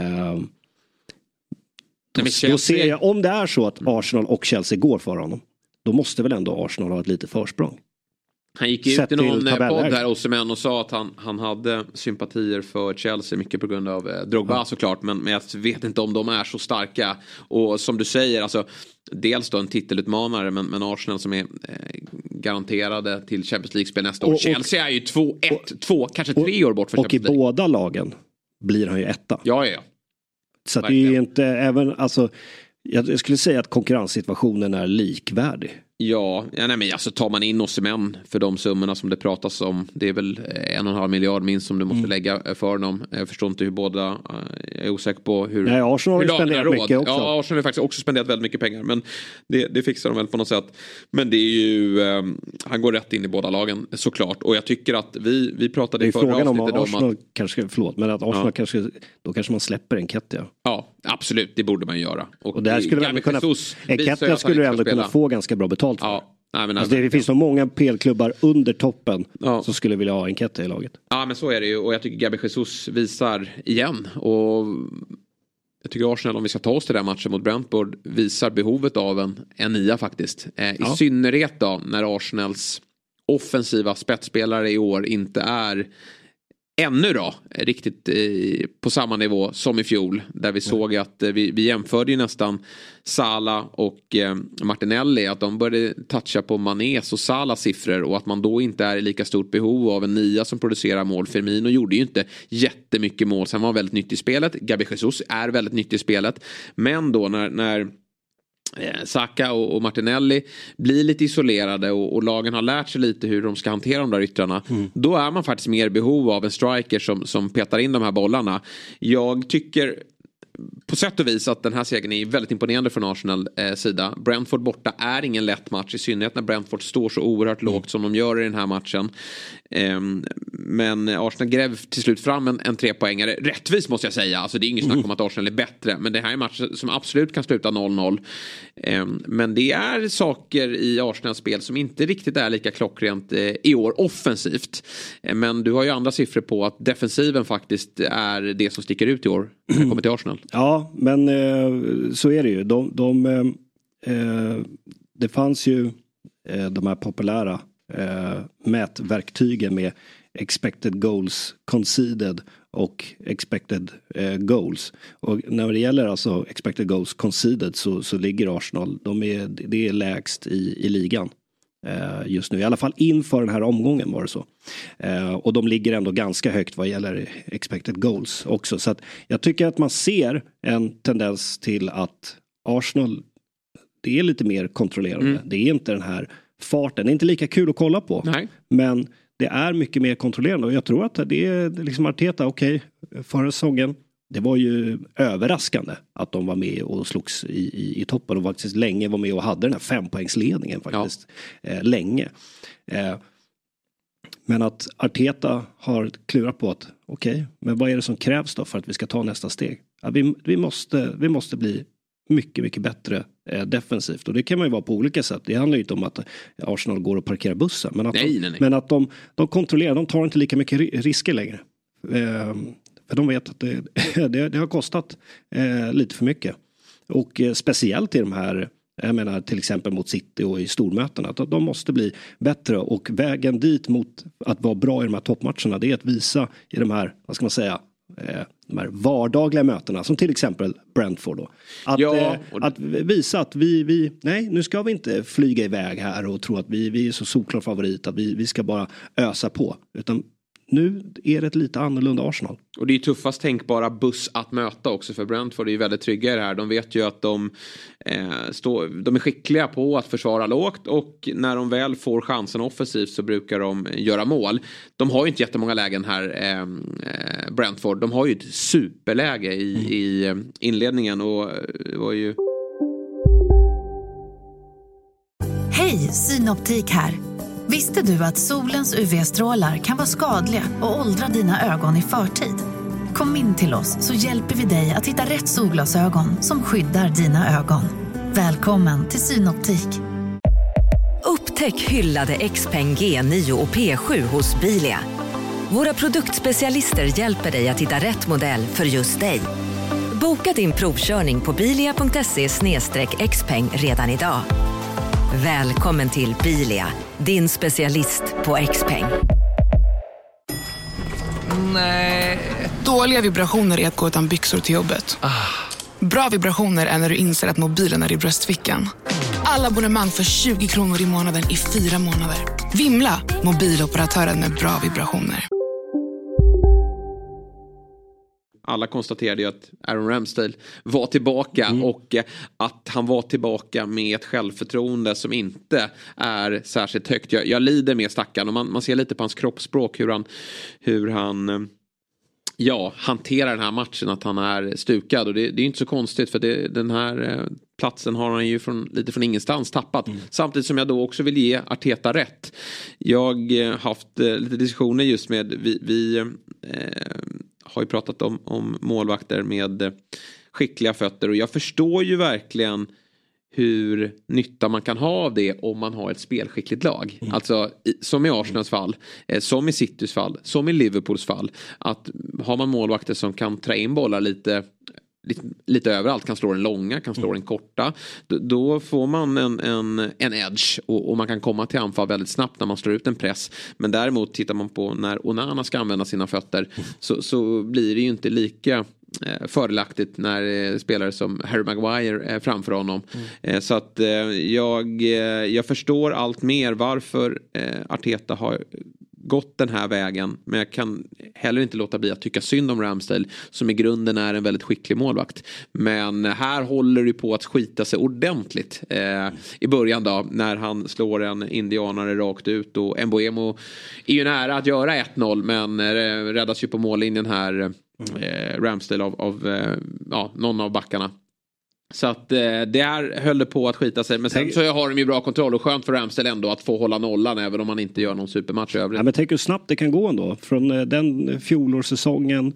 Då ser jag, om det är så att Arsenal och Chelsea går för honom, då måste väl ändå Arsenal ha ett lite försprång. Han gick ut i någon podd här Osimhen och sa att han hade sympatier för Chelsea mycket på grund av Drogba såklart, men jag vet inte om de är så starka. Och som du säger, alltså dels då en titelutmanare, men Arsenal som är garanterade till Champions League-spel nästa år. Chelsea är ju 2, kanske 3 år bort för Champions League. Och i båda lagen blir han ju etta. Ja. Så att det är ju inte, även, alltså, jag skulle säga att konkurrenssituationen är likvärdig. Ja, nej, men alltså tar man in Osimhen för de summorna som det pratas om, det är väl 1,5 miljard minst som du måste lägga för dem. Jag förstår inte hur båda, jag är osäker på hur. Nej, Arsenal har spenderat mycket också. Ja, Arsenal har faktiskt också spenderat väldigt mycket pengar, men det fixar de väl på något sätt. Men det är ju, han går rätt in i båda lagen såklart, och jag tycker att vi pratade i förra avsnittet om Arsenal kanske, men att Arsenal kanske man släpper Nketiah. Ja, absolut, det borde man göra. Och där skulle man kunna, Nketiah skulle ändå kunna få ganska bra betalt. Ja, alltså det finns så många PL-klubbar under toppen som skulle vilja ha Nketiah i laget. Ja, men så är det ju, och jag tycker Gabi Jesus visar igen, och jag tycker Arsenal, om vi ska ta oss till den matchen mot Brentford, visar behovet av en nia faktiskt. I synnerhet då när Arsenals offensiva spetsspelare i år inte är ännu då riktigt på samma nivå som i fjol, där vi såg att vi jämförde ju nästan Salah och Martinelli, att de började toucha på Manés och Salahs siffror, och att man då inte är i lika stort behov av en nia som producerar mål. Firmino gjorde ju inte jättemycket mål, sen var han väldigt nyttig i spelet. Gabi Jesus är väldigt nyttig i spelet, men då när Saka och Martinelli blir lite isolerade och lagen har lärt sig lite hur de ska hantera de där yttrarna, då är man faktiskt mer behov av en striker som petar in de här bollarna. Jag tycker på sätt och vis att den här segern är väldigt imponerande från Arsenal sida. Brentford borta är ingen lätt match, i synnerhet när Brentford står så oerhört lågt som de gör i den här matchen. Men Arsenal gräv till slut fram en 3-poängare. Rättvis måste jag säga. Alltså det är inget snack om att Arsenal är bättre, men det här är en match som absolut kan sluta 0-0. Men det är saker i Arsenals spel som inte riktigt är lika klockrent i år offensivt. Men du har ju andra siffror på att defensiven faktiskt är det som sticker ut i år när det kommer till Arsenal. Ja, men så är det ju. Det fanns ju de här populära mätverktygen med expected goals conceded och expected goals. Och när det gäller alltså expected goals conceded så ligger Arsenal, det är lägst i ligan just nu. I alla fall inför den här omgången var det så. Och de ligger ändå ganska högt vad gäller expected goals också. Så att jag tycker att man ser en tendens till att Arsenal, det är lite mer kontrollerande. Det är inte den här farten. Det är inte lika kul att kolla på. Nej. Men det är mycket mer kontrollerande. Och jag tror att det är liksom Arteta, förra säsongen, det var ju överraskande att de var med och slogs i toppen. Och faktiskt länge var med och hade den här 5-poängsledningen faktiskt. Länge. Men att Arteta har klurat på att men vad är det som krävs då för att vi ska ta nästa steg? Ja, vi måste bli mycket, mycket bättre defensivt. Och det kan man ju vara på olika sätt. Det handlar ju inte om att Arsenal går och parkerar bussen. Men att, Men att de kontrollerar, de tar inte lika mycket risker längre. För de vet att det har kostat lite för mycket. Och speciellt i de här Jag menar till exempel mot City och i stormötena. Att de måste bli bättre, och vägen dit mot att vara bra i de här toppmatcherna, det är att visa i de här, vad ska man säga, de här vardagliga mötena, som till exempel Brentford då. Att visa att nej, nu ska vi inte flyga iväg här och tro att vi är så solklar favorit, att vi ska bara ösa på, utan nu är det ett lite annorlunda Arsenal. Och det är ju tuffast tänkbara buss att möta också, för Brentford är ju väldigt trygga i det här. De vet ju att de är skickliga på att försvara lågt, och när de väl får chansen offensivt så brukar de göra mål. De har ju inte jättemånga lägen här, Brentford. De har ju ett superläge i inledningen, och det var ju... Hej, Synoptik här. Visste du att solens UV-strålar kan vara skadliga och åldra dina ögon i förtid? Kom in till oss så hjälper vi dig att hitta rätt solglasögon som skyddar dina ögon. Välkommen till Synoptik. Upptäck hyllade XPeng G9 och P7 hos Bilia. Våra produktspecialister hjälper dig att hitta rätt modell för just dig. Boka din provkörning på bilia.se/xpeng redan idag. Välkommen till Bilia, din specialist på XPeng. Nej. Dåliga vibrationer är att gå utan byxor till jobbet. Bra vibrationer är när du inser att mobilen är i bröstfickan. Alla abonnemang för 20 kronor i månaden i 4 månader. Vimla, mobiloperatören med bra vibrationer. Alla konstaterade ju att Aaron Ramsdale var tillbaka, och att han var tillbaka med ett självförtroende som inte är särskilt högt. Jag lider med stackaren, och man ser lite på hans kroppsspråk hur han hanterar den här matchen, att han är stukad, och det är inte så konstigt, för den här platsen har han ju lite från ingenstans tappat. Samtidigt som jag då också vill ge Arteta rätt. Jag har haft lite diskussioner just med vi har ju pratat om målvakter med skickliga fötter, och jag förstår ju verkligen hur nytta man kan ha av det om man har ett spelskickligt lag. Alltså som i Arsenals fall, som i Citys fall, som i Liverpools fall, att har man målvakter som kan trä in bollar lite överallt, kan slå den långa, kan slå den korta, då får man en edge, och man kan komma till anfall väldigt snabbt när man slår ut en press. Men däremot tittar man på när Onana ska använda sina fötter, så blir det ju inte lika fördelaktigt när spelare som Harry Maguire är framför honom. Så att jag förstår allt mer varför Arteta har gått den här vägen, men jag kan heller inte låta bli att tycka synd om Ramsdale, som i grunden är en väldigt skicklig målvakt. Men här håller det på att skita sig ordentligt i början då, när han slår en indianare rakt ut, och Mbeumo är ju nära att göra 1-0, men räddas ju på mållinjen här, Ramsdale av någon av backarna. Så att det här höll på att skita sig. Men sen så har de ju bra kontroll, och skönt för Ramsdale ändå att få hålla nollan, även om man inte gör någon supermatch övrigt. Ja, men tänk hur snabbt det kan gå ändå. Från den fjolårssäsongen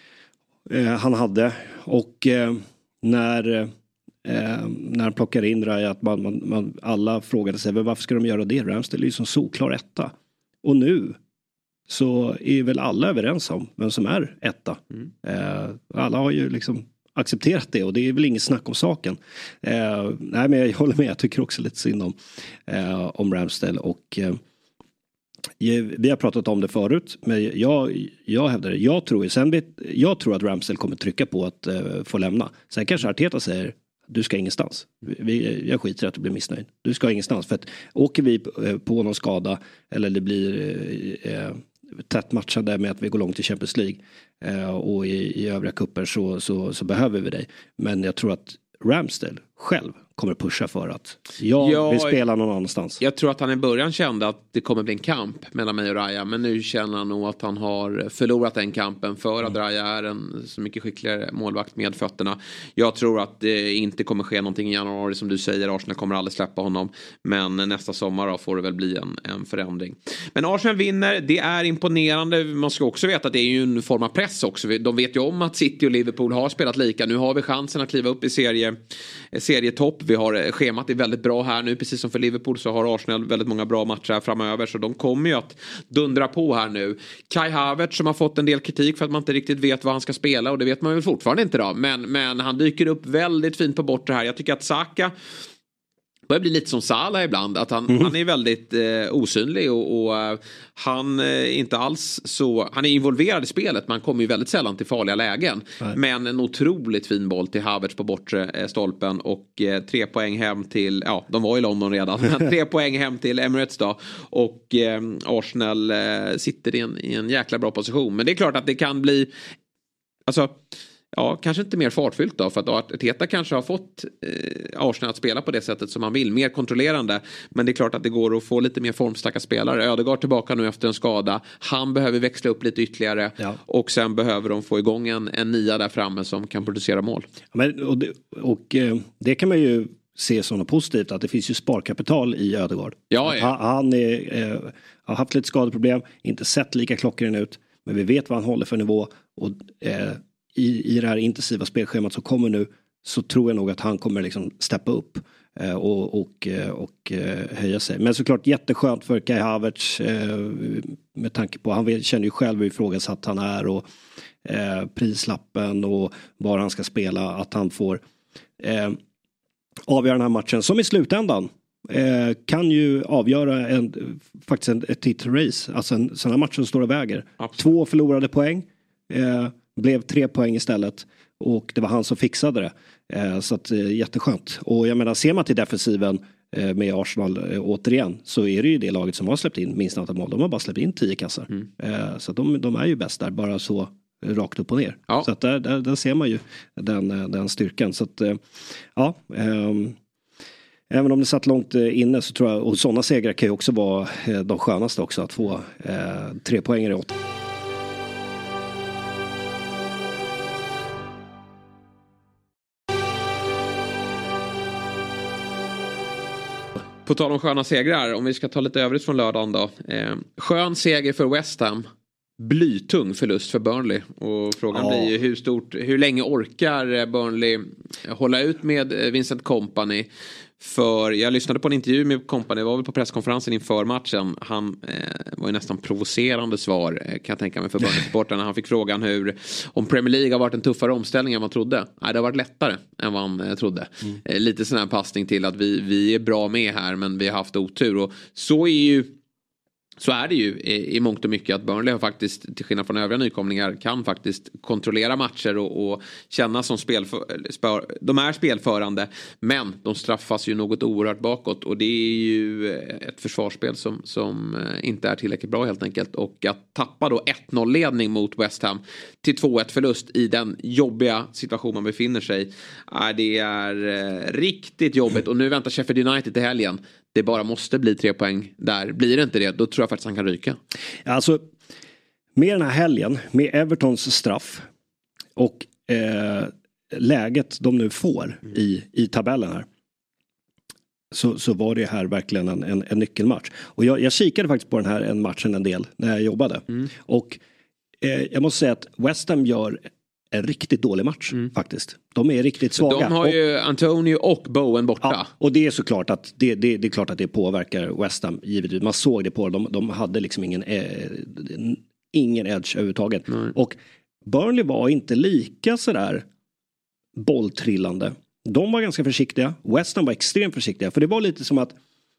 han hade, och när han plockar in Raya, att man alla frågade sig, varför ska de göra det? Ramsdale är ju som solklar etta. Och nu så är väl alla överens om vem som är etta. Alla har ju liksom accepterat det, och det är väl inget snack om saken. Nej, men jag håller med, jag tycker också lite synd om Ramsdale, och vi har pratat om det förut, men jag hävdar det. Jag tror att Ramsdale kommer trycka på att få lämna. Sen kanske Arteta säger, du ska ingenstans. Jag skiter i att du blir missnöjd. Du ska ingenstans, för att åker vi på någon skada, eller det blir tätt matchande med att vi går långt i Champions League och i övriga kupper, så behöver vi dig. Men jag tror att Ramsdale själv kommer pusha för att jag vill spela någon annanstans. Jag tror att han i början kände att det kommer bli en kamp mellan mig och Raya, men nu känner han nog att han har förlorat den kampen, för att Raya är en så mycket skickligare målvakt med fötterna. Jag tror att det inte kommer ske någonting i januari, som du säger. Arsenal kommer aldrig släppa honom, men nästa sommar då får det väl bli en förändring. Men Arsenal vinner, det är imponerande. Man ska också veta att det är ju en form av press också. De vet ju om att City och Liverpool har spelat lika. Nu har vi chansen att kliva upp i serietopp. Vi har schemat är väldigt bra här nu, precis som för Liverpool så har Arsenal väldigt många bra matcher här framöver, så de kommer ju att dundra på här nu. Kai Havertz, som har fått en del kritik för att man inte riktigt vet vad han ska spela, och det vet man väl fortfarande inte då, men han dyker upp väldigt fint på bortre här. Jag tycker att Saka börjar bli lite som Salah ibland. Att han är väldigt osynlig och han är inte alls så... Han är involverad i spelet, man kommer ju väldigt sällan till farliga lägen. Nej. Men en otroligt fin boll till Havertz på bortre stolpen och 3 poäng hem till... Ja, de var i London redan. 3 poäng hem till Emirates då. Och Arsenal sitter i en jäkla bra position. Men det är klart att det kan bli... Alltså... Ja, kanske inte mer fartfyllt då, för att Arteta kanske har fått Arsenal att spela på det sättet som man vill, mer kontrollerande, men det är klart att det går att få lite mer formstarka spelare. Ödegaard tillbaka nu efter en skada, han behöver växla upp lite ytterligare och sen behöver de få igång en nia där framme som kan producera mål. Men, det kan man ju se som något positivt, att det finns ju sparkapital i Ödegaard. Han har haft lite skadeproblem, inte sett lika klockren ut, men vi vet vad han håller för nivå och i det här intensiva spelschemat som kommer nu, så tror jag nog att han kommer liksom steppa upp och höja sig. Men såklart jätteskönt för Kai Havertz med tanke på, han känner ju själv hur ifrågasatt han är och prislappen och var han ska spela, att han får avgöra den här matchen som i slutändan kan ju avgöra ett titrace, alltså en sån här match som står och väger. Absolut. 2 förlorade poäng blev 3 poäng istället och det var han som fixade det. Så att jätteskönt. Och jag menar, ser man till defensiven med Arsenal återigen, så är det ju det laget som har släppt in minst antal mål. De har bara släppt in 10 kassar. Så att de är ju bäst där, bara så rakt upp och ner. Ja. Så att där ser man ju den styrkan. Så att även om det satt långt inne, så tror jag, och sådana segrar kan ju också vara de skönaste också, att få 3 poäng i 8. På tal om sköna segrar, om vi ska ta lite övrigt från lördagen då. Skön seger för West Ham. Blytung förlust för Burnley. Och frågan blir ju hur länge orkar Burnley hålla ut med Vincent Kompany? För jag lyssnade på en intervju med Kompany, var väl på presskonferensen inför matchen. Han var ju nästan provocerande svar, kan jag tänka mig, för Burnley-supportrarna. Han fick frågan om Premier League har varit en tuffare omställning än man trodde. Nej, det har varit lättare än vad man trodde. Lite sån här passning till att vi är bra med här, men vi har haft otur. Och så är det ju i mångt och mycket, att Burnley har faktiskt, till skillnad från övriga nykomlingar, kan faktiskt kontrollera matcher och känna som de är spelförande, men de straffas ju något oerhört bakåt, och det är ju ett försvarsspel som inte är tillräckligt bra helt enkelt. Och att tappa då 1-0 ledning mot West Ham till 2-1 förlust i den jobbiga situation man befinner sig, det är riktigt jobbigt. Och nu väntar Sheffield United till helgen. Det bara måste bli 3 poäng där. Blir det inte det, då tror jag faktiskt han kan ryka. Alltså, med den här helgen, med Evertons straff och läget de nu får i tabellen här, så var det här verkligen en nyckelmatch. Och jag kikade faktiskt på den här matchen en del när jag jobbade. Och jag måste säga att West Ham gör en riktigt dålig match faktiskt. De är riktigt svaga. De har ju Antonio och Bowen borta. Ja, och det är såklart att det är klart att det påverkar West Ham givetvis. Man såg det på dem. De hade liksom ingen edge överhuvudtaget. Och Burnley var inte lika sådär bolltrillande. De var ganska försiktiga. West Ham var extremt försiktiga. För det var lite som att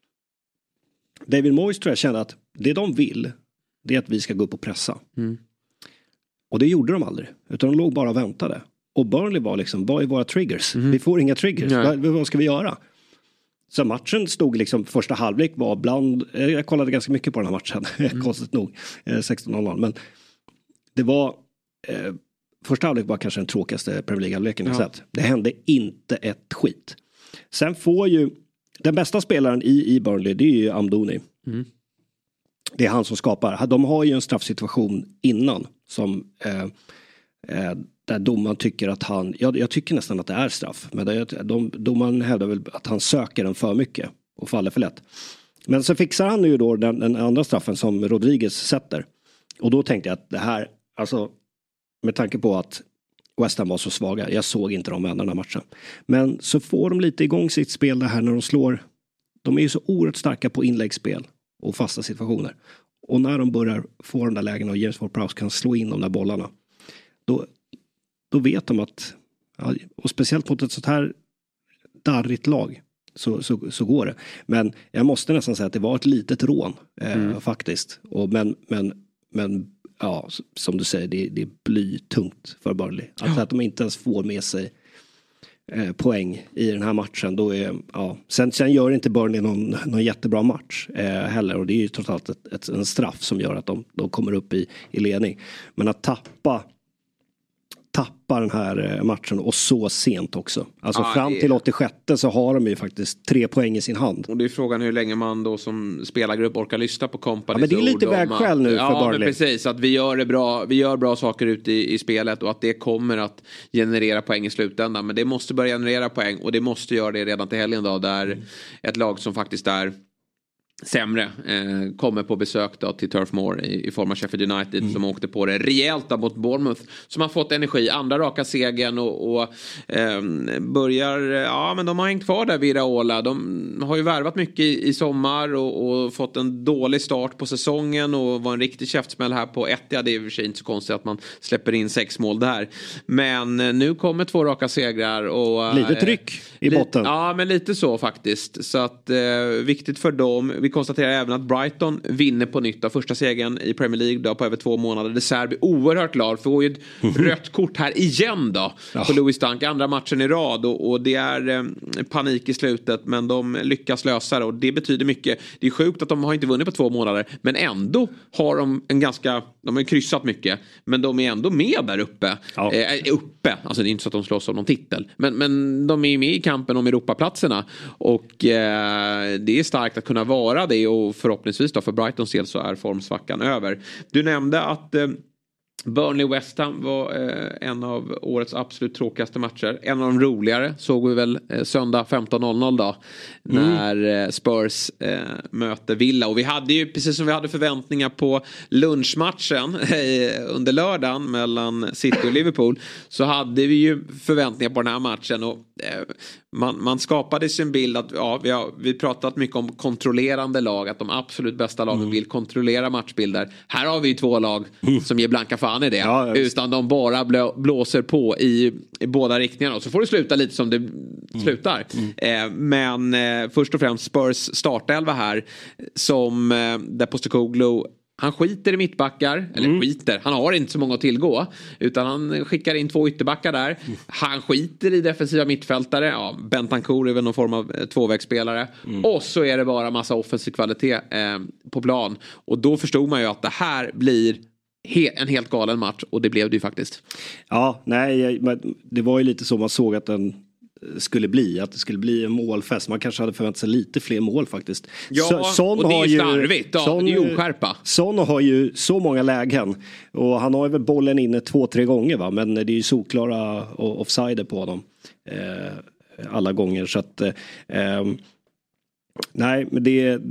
David Moyes, tror jag, kände att det de vill, det är att vi ska gå upp och pressa. Och det gjorde de aldrig. Utan de låg bara och väntade. Och Burnley var liksom, vad är våra triggers? Vi får inga triggers. Vad ska vi göra? Så matchen stod liksom, första halvlek var bland, jag kollade ganska mycket på den här matchen. Konstigt nog. 16-0. Men det var, första halvlek var kanske den tråkigaste Premier League-halvleken jag sett. Det hände inte ett skit. Sen får ju, den bästa spelaren i Burnley, det är ju Amdouni. Det är han som skapar. De har ju en straffsituation innan som där domaren tycker att han, jag tycker nästan att det är straff, men domaren hävdar väl att han söker den för mycket och faller för lätt. Men så fixar han ju då den andra straffen som Rodriguez sätter. Och då tänkte jag att det här, alltså med tanke på att West Ham var så svaga, jag såg inte dem vända den här matchen. Men så får de lite igång sitt spel det här när de slår. De är ju så oerhört starka på inläggsspel och fasta situationer. Och när de börjar få de där lägena och James Ward-Prowse kan slå in de där bollarna, då vet de att, och speciellt mot ett sånt här darrigt lag, så går det. Men jag måste nästan säga att det var ett litet rån faktiskt. Men ja, som du säger, det är blytungt för Burnley. Att de inte ens får med sig poäng i den här matchen. Då är, sen gör inte Burnley någon jättebra match heller. Och det är ju trots allt en straff som gör att de kommer upp i ledning. Men att tappa den här matchen och så sent också. Alltså fram till 86 så har de ju faktiskt 3 poäng i sin hand. Och det är frågan hur länge man då som spelargrupp orkar lyssna på Company. Men det är lite vägskäl nu för Burnley. Ja, men precis. Att vi gör bra saker ute i spelet och att det kommer att generera poäng i slutändan. Men det måste börja generera poäng och det måste göra det redan till helgen då. Där ett lag som faktiskt är sämre kommer på besök då till Turf Moor i form av Sheffield United som åkte på det rejält mot Bournemouth som har fått energi, andra raka segern och börjar, men de har hängt kvar där vid Iraola. De har ju värvat mycket i sommar och fått en dålig start på säsongen och var en riktig käftsmäll här på Etihad. Det är i och för sig inte så konstigt att man släpper in 6 mål där, men nu kommer 2 raka segrar och lite tryck i botten. Ja, men lite så faktiskt, så att viktigt för dem. Vi konstaterar även att Brighton vinner på nytt av första segern i Premier League då på över 2 månader. Det Serbi oerhört glad för ju ett rött kort här igen då på Louis Dunk, andra matchen i rad och det är panik i slutet, men de lyckas lösa det och det betyder mycket. Det är sjukt att de har inte vunnit på 2 månader, men ändå har de de har kryssat mycket, men de är ändå med där uppe. Alltså det är inte så att de slåss om någon titel, men de är med i kampen om Europaplatserna och det är starkt att kunna vara det och förhoppningsvis då för Brightons del så är formsvackan över. Du nämnde att Burnley West Ham var en av årets absolut tråkigaste matcher. En av de roligare såg vi väl söndag 15:00 då när Spurs möter Villa. Och vi hade ju, precis som vi hade förväntningar på lunchmatchen under lördagen mellan City och Liverpool, så hade vi ju förväntningar på den här matchen och man skapade sin bild att vi pratat mycket om kontrollerande lag, att de absolut bästa lagen vill kontrollera matchbilder. Här har vi ju 2 lag som ger blanka fan i det, utan de bara blåser på i båda riktningarna och så får det sluta lite som det slutar. Men först och främst Spurs startelva här som där Postecoglou, han skiter i mittbackar, eller skiter, han har inte så många att tillgå, utan han skickar in 2 ytterbackar där. Han skiter i defensiva mittfältare, Bentancur är väl någon form av 2-vägsspelare. Och så är det bara massa offensiv kvalitet på plan. Och då förstod man ju att det här blir en helt galen match, och det blev det ju faktiskt. Ja, nej, det var ju lite så man såg att den skulle bli, att det skulle bli en målfest. Man kanske hade förväntat sig lite fler mål faktiskt. Ja, och det är ju starvigt. Det är ju oskärpa. Son har ju så många lägen och han har ju väl bollen inne 2-3 gånger, va? Men det är ju solklara offside på honom alla gånger, så att nej, men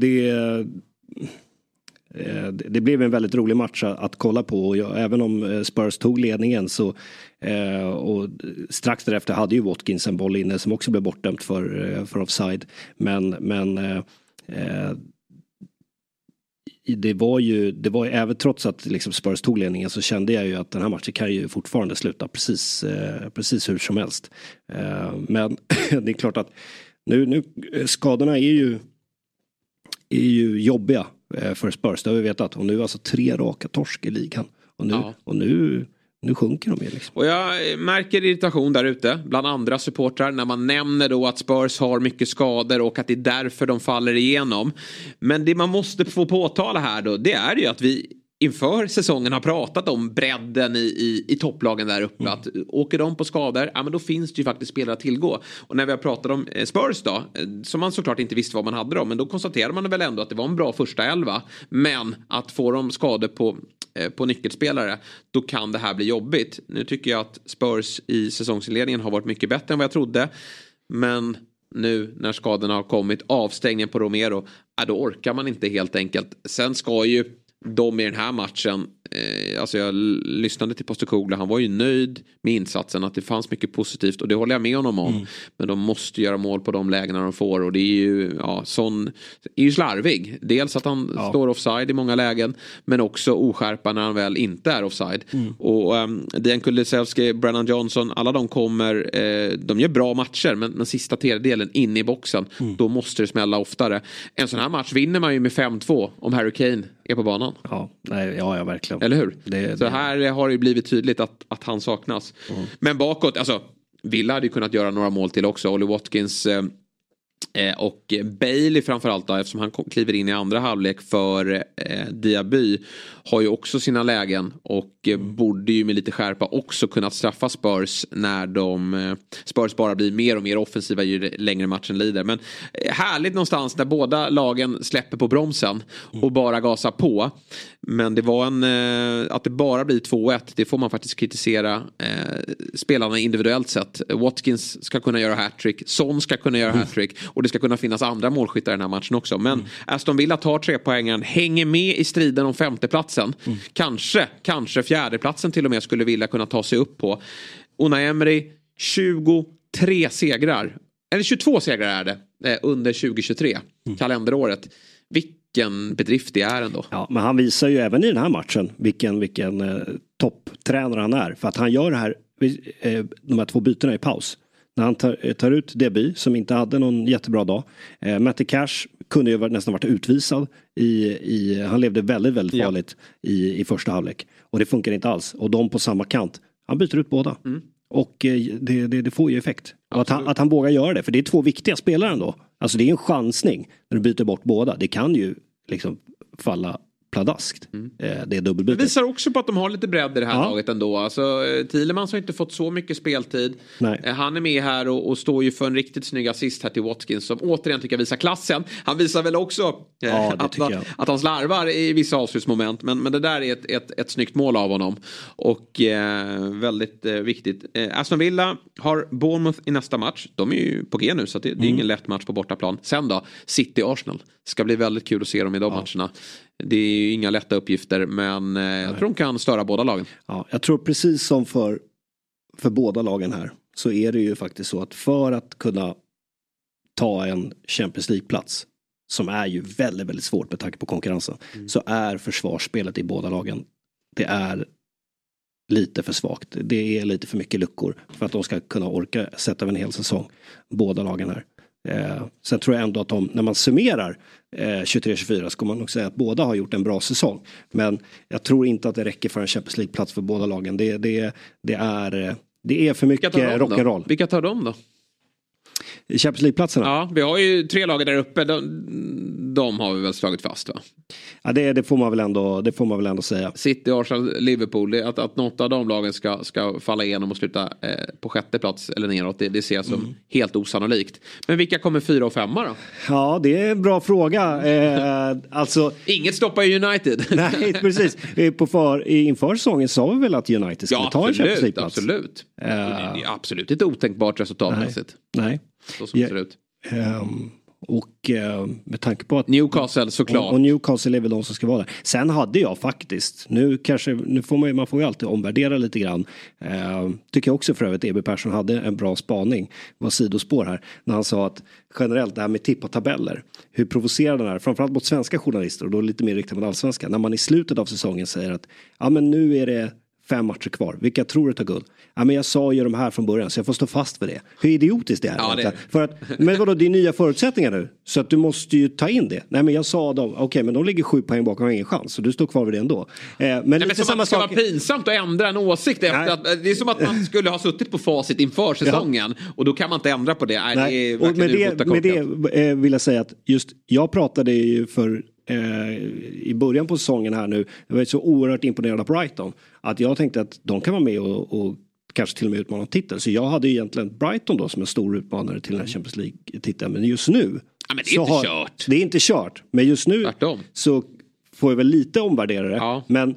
det blev en väldigt rolig match att kolla på, och även om Spurs tog ledningen så och strax därefter hade ju Watkins en boll inne som också blev bortdömt för offside, men det var ju även trots att liksom Spurs tog ledningen, så kände jag ju att den här matchen kan ju fortfarande sluta precis hur som helst, men det är klart att nu skadorna är ju jobbiga för Spurs, det har vi vetat. Och nu alltså 3 raka torsk i ligan. Och nu sjunker de ju liksom. Och jag märker irritation där ute bland andra supportrar när man nämner då att Spurs har mycket skador och att det är därför de faller igenom. Men det man måste få påtala här då, det är ju att vi inför säsongen har pratat om bredden i topplagen där uppe. Att åker de på skador, men då finns det ju faktiskt spelare att tillgå. Och när vi har pratat om Spurs då, som man såklart inte visste vad man hade då, men då konstaterar man väl ändå att det var en bra första 11. Men att få de skador på nyckelspelare, då kan det här bli jobbigt. Nu tycker jag att Spurs i säsongsinledningen har varit mycket bättre än vad jag trodde. Men nu när skadorna har kommit, avstängningen på Romero, då orkar man inte helt enkelt. Sen ska ju de i den här matchen alltså jag lyssnade till Postecoglou, han var ju nöjd med insatsen, att det fanns mycket positivt och det håller jag med honom om. Men de måste göra mål på de lägena de får och det är ju Son är ju slarvig. Dels att han står offside i många lägen, men också oskärpa när han väl inte är offside. Och Dejan Kulusevski, Brennan Johnson, alla de kommer, de gör bra matcher, men sista tredjedelen inne i boxen, då måste det smälla oftare. En sån här match vinner man ju med 5-2 om Harry Kane är på banan. Ja, verkligen. Eller hur? Så här har det blivit tydligt att han saknas. Men bakåt, alltså Villa hade ju kunnat göra några mål till också. Ollie Watkins och Bailey framförallt då, eftersom han kliver in i andra halvlek för Diaby, har ju också sina lägen och borde ju med lite skärpa också kunnat straffa Spurs när Spurs bara blir mer och mer offensiva ju längre matchen lider. Men härligt någonstans där båda lagen släpper på bromsen och bara gasar på. Men det var att det bara blir 2-1, det får man faktiskt kritisera spelarna individuellt sett. Watkins ska kunna göra hattrick, Son ska kunna göra hattrick och det ska kunna finnas andra målskyttar i den här matchen också. Men Aston Villa tar 3 poängen, hänger med i striden om 5:e platsen. Kanske 4:e till och med skulle vilja kunna ta sig upp på. Unai Emery 23 segrar, eller 22 segrar är det under 2023 kalenderåret. Vilken bedrift det är ändå. Ja, men han visar ju även i den här matchen vilken topptränare han är. För att han gör det här, de här 2 bytena i paus. När han tar ut Deby som inte hade någon jättebra dag. Matty Cash kunde ju nästan varit utvisad. Han levde väldigt, väldigt farligt i första halvlek. Och det funkar inte alls. Och de på samma kant. Han byter ut båda. Och det får ju effekt. Och att han vågar göra det. För det är 2 viktiga spelare ändå. Alltså det är en chansning när du byter bort båda. Det kan ju liksom falla pladaskt. Det är dubbelbyte. Det visar också på att de har lite bredd i det här laget ändå. Alltså, Thielemans har inte fått så mycket speltid. Han är med här och står ju för en riktigt snygg assist här till Watkins som återigen tycker jag visar klassen. Han visar väl också att han slarvar i vissa avslutsmoment. Men det där är ett snyggt mål av honom. Och väldigt viktigt. Aston Villa har Bournemouth i nästa match. De är ju på G nu så det är ingen lätt match på bortaplan. Sen då, City-Arsenal. Ska bli väldigt kul att se dem i de matcherna. Det är ju inga lätta uppgifter, men jag tror de kan störa båda lagen. Ja, jag tror precis som för båda lagen här så är det ju faktiskt så att för att kunna ta en Champions League-plats som är ju väldigt, väldigt svårt med tanke på konkurrensen så är försvarsspelet i båda lagen, det är lite för svagt. Det är lite för mycket luckor för att de ska kunna orka sätta över en hel säsong. Båda lagen här. Sen tror jag ändå att när man summerar 23-24 ska man nog säga att båda har gjort en bra säsong. Men jag tror inte att det räcker för en Champions League-plats för båda lagen. Det är för mycket rock'n'roll. Vilka tar de då? Champions League-platserna? Ja, vi har ju 3 lag där uppe. De har vi väl slagit fast, va? Ja, det får man väl ändå säga. City, Arsenal, Liverpool. Att något av de lagen ska falla igenom och sluta på 6:e plats eller neråt. Det ser jag som helt osannolikt. Men vilka kommer 4 och 5 då? Ja, det är en bra fråga. Alltså... Inget stoppar ju United. Nej, precis. Inför säsongen sa vi väl att United skulle ta en Champions League-plats. Absolut. Det är absolut ett otänkbart resultatmässigt. Nej. Så som det ser ut. Och med tanke på att Newcastle såklart. Och Newcastle är väl de som ska vara där. Sen hade jag faktiskt, nu får man får ju alltid omvärdera lite grann. Tycker jag också för övrigt EB Persson hade en bra spaning. Det var sidospår här. När han sa att generellt det här med tippa tabeller. Hur provocerande det är. Framförallt mot svenska journalister och då lite mer riktat mot allsvenska. När man i slutet av säsongen säger att ja men nu är det 5 matcher kvar. Vilka tror du tar guld? Ja, men jag sa ju de här från början så jag får stå fast för det. Hur idiotiskt det är. Ja, det. För att, men vadå, det är nya förutsättningar nu. Så att du måste ju ta in det. Nej men jag sa dem, okej, men de ligger 7 poäng bakom och har ingen chans. Så du står kvar vid det ändå. Men lite som samma att det ska vara pinsamt att ändra en åsikt efter att, det är som att man skulle ha suttit på facit inför säsongen. Och då kan man inte ändra på det. Nej. Det är med det vill jag säga att just jag pratade ju för i början på säsongen här nu, jag var så oerhört imponerad av Brighton att jag tänkte att de kan vara med och kanske till och med utmana titel. Så jag hade egentligen Brighton då som en stor utmanare till den här Champions League-titeln. Men just nu men det är inte kört. Det är inte kört. Men just nu så får jag väl lite omvärdera det. Ja. Men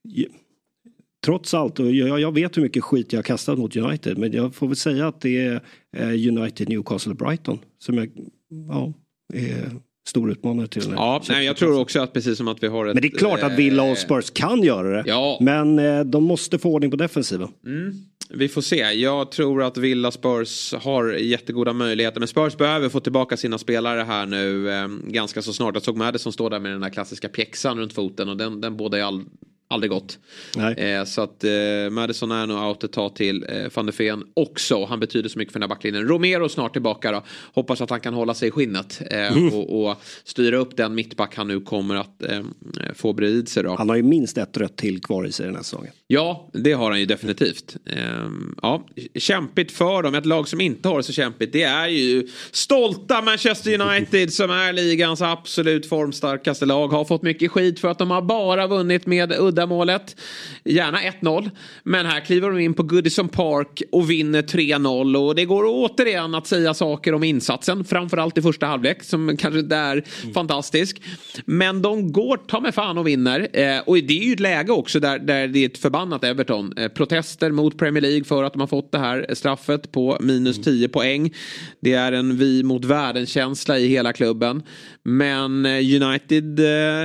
trots allt, och jag vet hur mycket skit jag har kastat mot United. Men jag får väl säga att det är United, Newcastle och Brighton som jag är stor utmanare till den. Ja, nej, jag tror också att precis som att vi har ett... Men det är klart att Villa och Spurs kan göra det. Ja. Men de måste få ordning på defensiven. Vi får se. Jag tror att Villa Spurs har jättegoda möjligheter. Men Spurs behöver få tillbaka sina spelare här nu ganska så snart. Jag såg Madison stå där med den här klassiska pjäxan runt foten. Och den båda är aldrig gått. Så att Madison är nog out ett tag till. Van de Ven också. Han betyder så mycket för den här backlinjen. Romero snart tillbaka då. Hoppas att han kan hålla sig i skinnet. Och styra upp den mittback han nu kommer att få bredvid sig då. Han har ju minst ett rött till kvar i sig den här säsongen. Ja, det har han ju definitivt. Ja, kämpigt för dem. Ett lag som inte har det så kämpigt, det är ju stolta Manchester United som är ligans absolut formstarkaste lag. Har fått mycket skit för att de har bara vunnit med uddamålet. Gärna 1-0. Men här kliver de in på Goodison Park och vinner 3-0. Och det går återigen att säga saker om insatsen. Framförallt i första halvlek som kanske är fantastisk. Men de går ta med fan och vinner. Och det är ju ett läge också där det är ett förbannat Everton. Protester mot Premier League för att de har fått det här straffet på minus 10 poäng. Det är en vi mot världen-känsla i hela klubben. Men United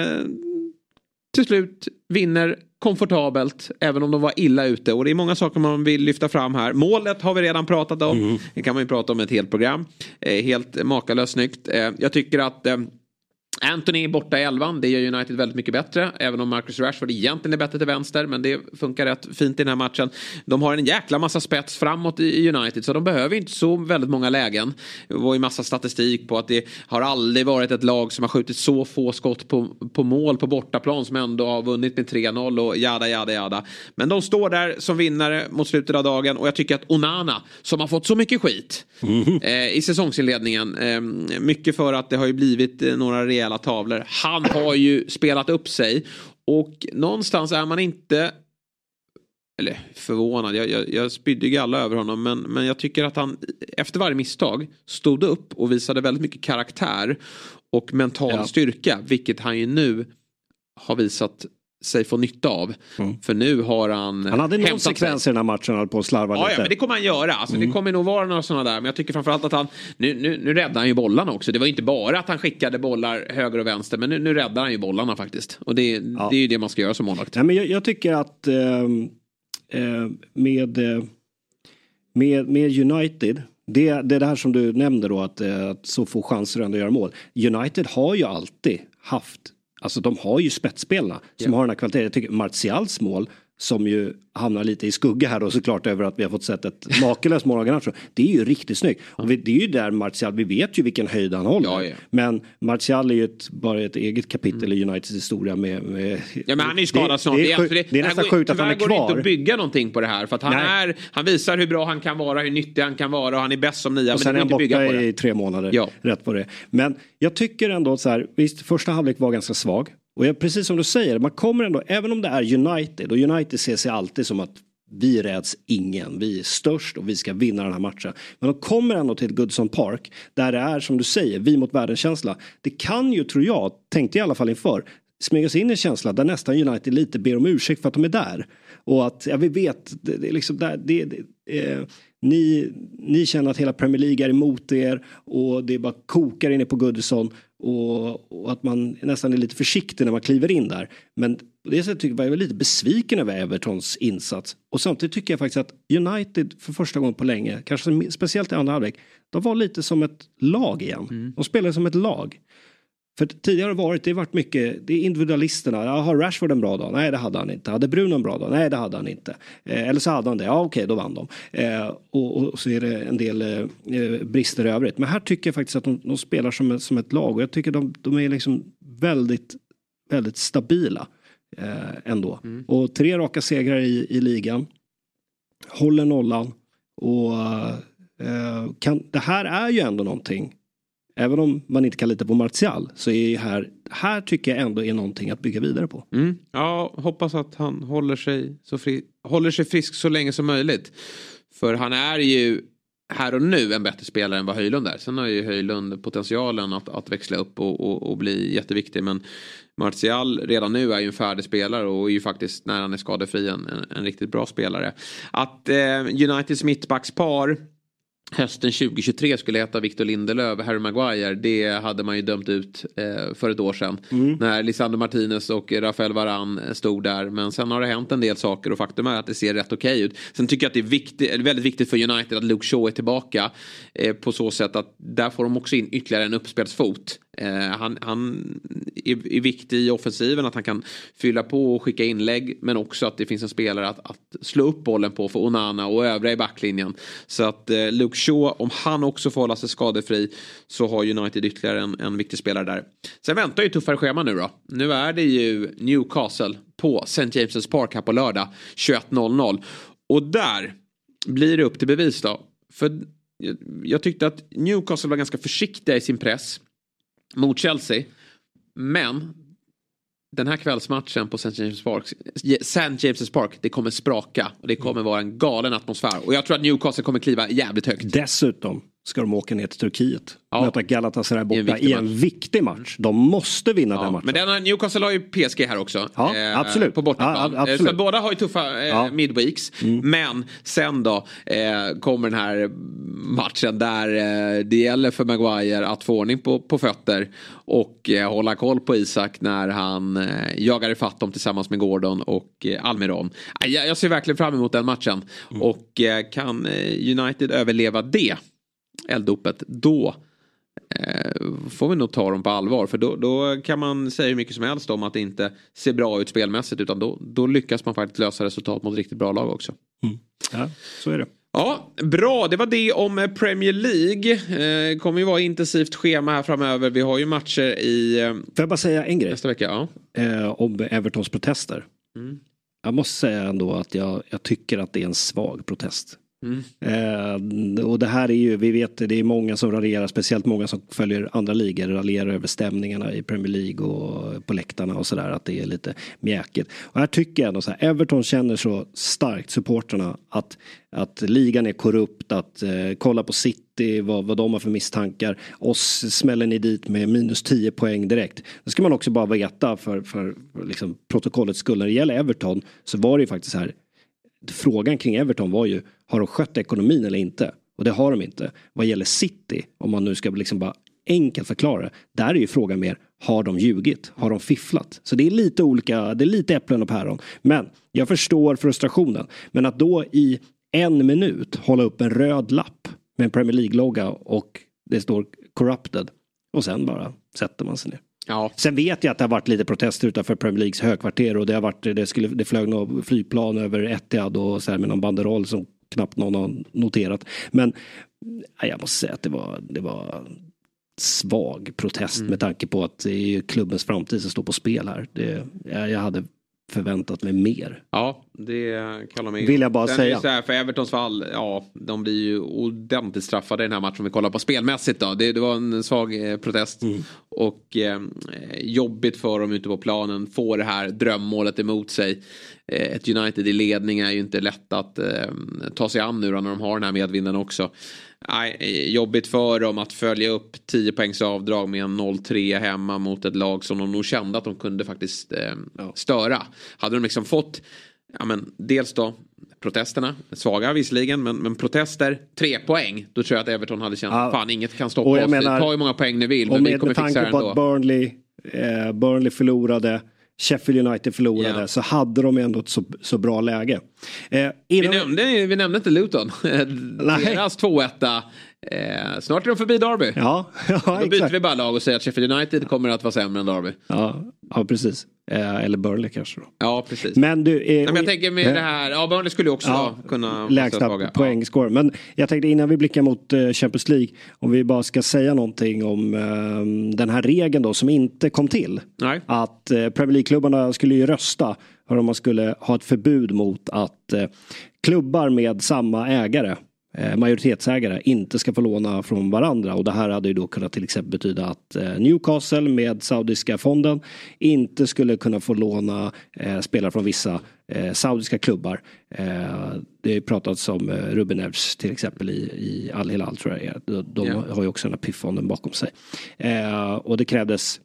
till slut vinner komfortabelt även om de var illa ute. Och det är många saker man vill lyfta fram här. Målet har vi redan pratat om. Det kan man ju prata om ett helt program. Helt makalöst snyggt. Jag tycker att Anthony är borta i 11. Det gör United väldigt mycket bättre. Även om Marcus Rashford egentligen är bättre till vänster. Men det funkar rätt fint i den här matchen. De har en jäkla massa spets framåt i United. Så de behöver inte så väldigt många lägen. Det var ju massa statistik på att det har aldrig varit ett lag som har skjutit så få skott på mål på bortaplan. Som ändå har vunnit med 3-0 och jada. Men de står där som vinnare mot slutet av dagen. Och jag tycker att Onana, som har fått så mycket skit i säsongsinledningen. Mycket för att det har ju blivit några rejäla tavlor. Han har ju spelat upp sig och någonstans är man inte förvånad. Jag spydde galla över honom men jag tycker att han efter varje misstag stod upp och visade väldigt mycket karaktär och mental styrka, vilket han ju nu har visat sig få nytta av. För nu har han hade någon sekvens i den här matchen han på att slarva lite. Ja, men det kommer han göra. Alltså, det kommer nog vara några sådana där. Men jag tycker framförallt att han nu räddar han ju bollarna också. Det var inte bara att han skickade bollar höger och vänster, men nu räddar han ju bollarna faktiskt. Och det är ju det man ska göra som målvakt. Nej, men jag tycker att med United, det är det här som du nämnde då, att så få chanser ändå att göra mål. United har ju alltid haft, alltså de har ju spetsspelarna som har den här kvaliteten. Jag tycker Martials mål, som ju hamnar lite i skugga här då såklart över att vi har fått sett ett makalöst mål. Det är ju riktigt snyggt. Och det är ju där Martial, vi vet ju vilken höjd han håller. Men Martial är ju bara ett eget kapitel i Uniteds historia med men han är ju skadad snart. Det är nästan sjukt att han är kvar. Det går inte att bygga någonting på det här. För att han visar hur bra han kan vara, hur nyttig han kan vara och han är bäst som nia. Och sen är han borta i 3 månader. Rätt på det. Men jag tycker ändå så här, visst, första halvlek var ganska svag. Och precis som du säger, man kommer ändå, även om det är United, och United ser sig alltid som att vi räds ingen, vi är störst och vi ska vinna den här matchen. Men de kommer ändå till Goodison Park, där det är som du säger, vi mot världen-känsla. Det kan ju, tror jag, tänkte i alla fall inför, smyga sig in i en känsla där nästan United lite ber om ursäkt för att de är där. Och att, vi vet, det är liksom där, ni känner att hela Premier League är emot er och det bara kokar inne på Goodison och att man nästan är lite försiktig när man kliver in där. Men på det sättet tycker jag var lite besviken över Evertons insats. Och samtidigt tycker jag faktiskt att United för första gången på länge, kanske speciellt i andra halvlek, de var lite som ett lag igen. De spelade som ett lag. För tidigare har det varit mycket, det är individualisterna. Har Rashford en bra dag? Nej, det hade han inte. Hade Bruno en bra dag? Nej, det hade han inte. Eller så hade han det. Ja, okej, då vann de. Och så är det en del brister i övrigt. Men här tycker jag faktiskt att de spelar som ett lag. Och jag tycker de är liksom väldigt, väldigt stabila ändå. Och 3 raka segrar i ligan. Håller nollan. Och det här är ju ändå någonting. Även om man inte kan lita på Martial, så är här tycker jag ändå är någonting att bygga vidare på. Ja, hoppas att han håller sig frisk så länge som möjligt. För han är ju här och nu en bättre spelare än vad Höjlund är. Sen har ju Höjlund potentialen att växla upp och bli jätteviktig. Men Martial redan nu är ju en färdig spelare och är ju faktiskt, när han är skadefri, en riktigt bra spelare. Att Uniteds mittbackspar hösten 2023 skulle heta Victor Lindelöf, Harry Maguire, det hade man ju dömt ut för ett år sedan. När Lisandro Martinez och Rafael Varane stod där. Men sen har det hänt en del saker och faktum är att det ser rätt okej ut. Sen tycker jag att det är väldigt viktigt för United att Luke Shaw är tillbaka. På så sätt att där får de också in ytterligare en uppspelsfot. Han är viktig i offensiven, att han kan fylla på och skicka inlägg, men också att det finns en spelare att slå upp bollen på för Onana och övriga i backlinjen. Så att Luke Shaw, om han också får hålla sig skadefri, så har United ytterligare en viktig spelare där. Sen väntar ju tuffare schema nu då. Nu är det ju Newcastle på St. James's Park här på lördag 21:00. Och där blir det upp till bevis då. För jag tyckte att Newcastle var ganska försiktiga i sin press mot Chelsea. Men den här kvällsmatchen på St. James's Park, det kommer spraka. Och det kommer vara en galen atmosfär. Och jag tror att Newcastle kommer kliva jävligt högt. Dessutom ska de åka ner till Turkiet. Möta Galatasaray borta i en viktig match. De måste vinna den matchen. Men Newcastle har ju PSG här också. Ja, absolut. På bortaplan. Absolut. Så båda har ju tuffa midweeks. Men sen då kommer den här matchen där det gäller för Maguire att få ordning på fötter och hålla koll på Isak när han jagar ifatt dem tillsammans med Gordon och Almiron. Jag ser verkligen fram emot den matchen. Och kan United överleva det elddopet, då får vi nog ta dem på allvar. För då kan man säga hur mycket som helst om att det inte ser bra ut spelmässigt, utan då lyckas man faktiskt lösa resultat mot riktigt bra lag också. Ja, så är det. Ja, bra. Det var det om Premier League. Kommer ju vara intensivt schema här framöver. Vi har ju matcher i... Får jag bara säga en grej? Nästa vecka, om Evertons protester. Jag måste säga ändå att jag tycker att det är en svag protest. Och det här är ju, vi vet, det är många som raljerar, speciellt många som följer andra ligor, raljerar över stämningarna i Premier League och på läktarna och sådär, att det är lite mjäkigt. Och här tycker jag ändå så här, Everton känner så starkt, supporterna, att ligan är korrupt, att kolla på City, vad de har för misstankar, oss smäller ni dit med minus 10 poäng direkt. Det ska man också bara veta för liksom protokollets skull. När det gäller Everton så var det ju faktiskt här, frågan kring Everton var ju, har de skött ekonomin eller inte? Och det har de inte. Vad gäller City, om man nu ska liksom bara enkelt förklara det, där är ju frågan mer, har de ljugit? Har de fifflat? Så det är lite olika, det är lite äpplen och päron. Men jag förstår frustrationen. Men att då i 1 minut hålla upp en röd lapp med en Premier League-logga och det står corrupted, och sen bara sätter man sig ner. Ja. Sen vet jag att det har varit lite protester utanför Premier Leagues högkvarter, och det flög något flygplan över Etihad och så här med någon banderoll som knappt någon har noterat. Men jag måste säga att det var svag protest med tanke på att det är klubbens framtid som står på spel här. Jag hade förväntat mig mer. Ja, det kallar mig. Vill jag bara säga. Så här, för Evertons fall, de blir ju ordentligt straffade i den här matchen. Vi kollar på spelmässigt då. Det var en svag protest. Och jobbigt för dem ute på planen. Få det här drömmålet emot sig. Ett United i ledning är ju inte lätt att ta sig an nu när de har den här medvinden också. Jobbigt för dem att följa upp 10 poängs avdrag med en 0-3 hemma mot ett lag som de nog kände att de kunde faktiskt störa. Hade de liksom fått dels då protesterna, svaga visserligen, men protester, 3 poäng, då tror jag att Everton hade känt fan, inget kan stoppa oss. Ta hur många poäng ni vill, men vi kommer fixa det ändå. Och med tanke på att Burnley förlorade, Sheffield United förlorade, så hade de ändå ett så bra läge. Vi nämnde inte Luton. Deras 2-1. Snart är de förbi Derby. Ja, då byter vi bara lag och säger att Sheffield United kommer att vara sämre än Derby. Ja, precis. Eller Burnley kanske då. Ja, precis. Men jag tänker med det här, Burnley skulle också kunna lägsta poängscore. Men jag tänkte innan vi blickar mot Champions League, om vi bara ska säga någonting om den här regeln då som inte kom till. Nej. Att Premier League-klubbarna skulle ju rösta om man skulle ha ett förbud mot att klubbar med samma ägare, majoritetsägare, inte ska få låna från varandra. Och det här hade ju då kunnat till exempel betyda att Newcastle med saudiska fonden inte skulle kunna få låna spelare från vissa saudiska klubbar. Det är pratats om Ruben Neves till exempel i Al Hilal, tror jag. De har ju också den här PIF-fonden bakom sig. Och det krävdes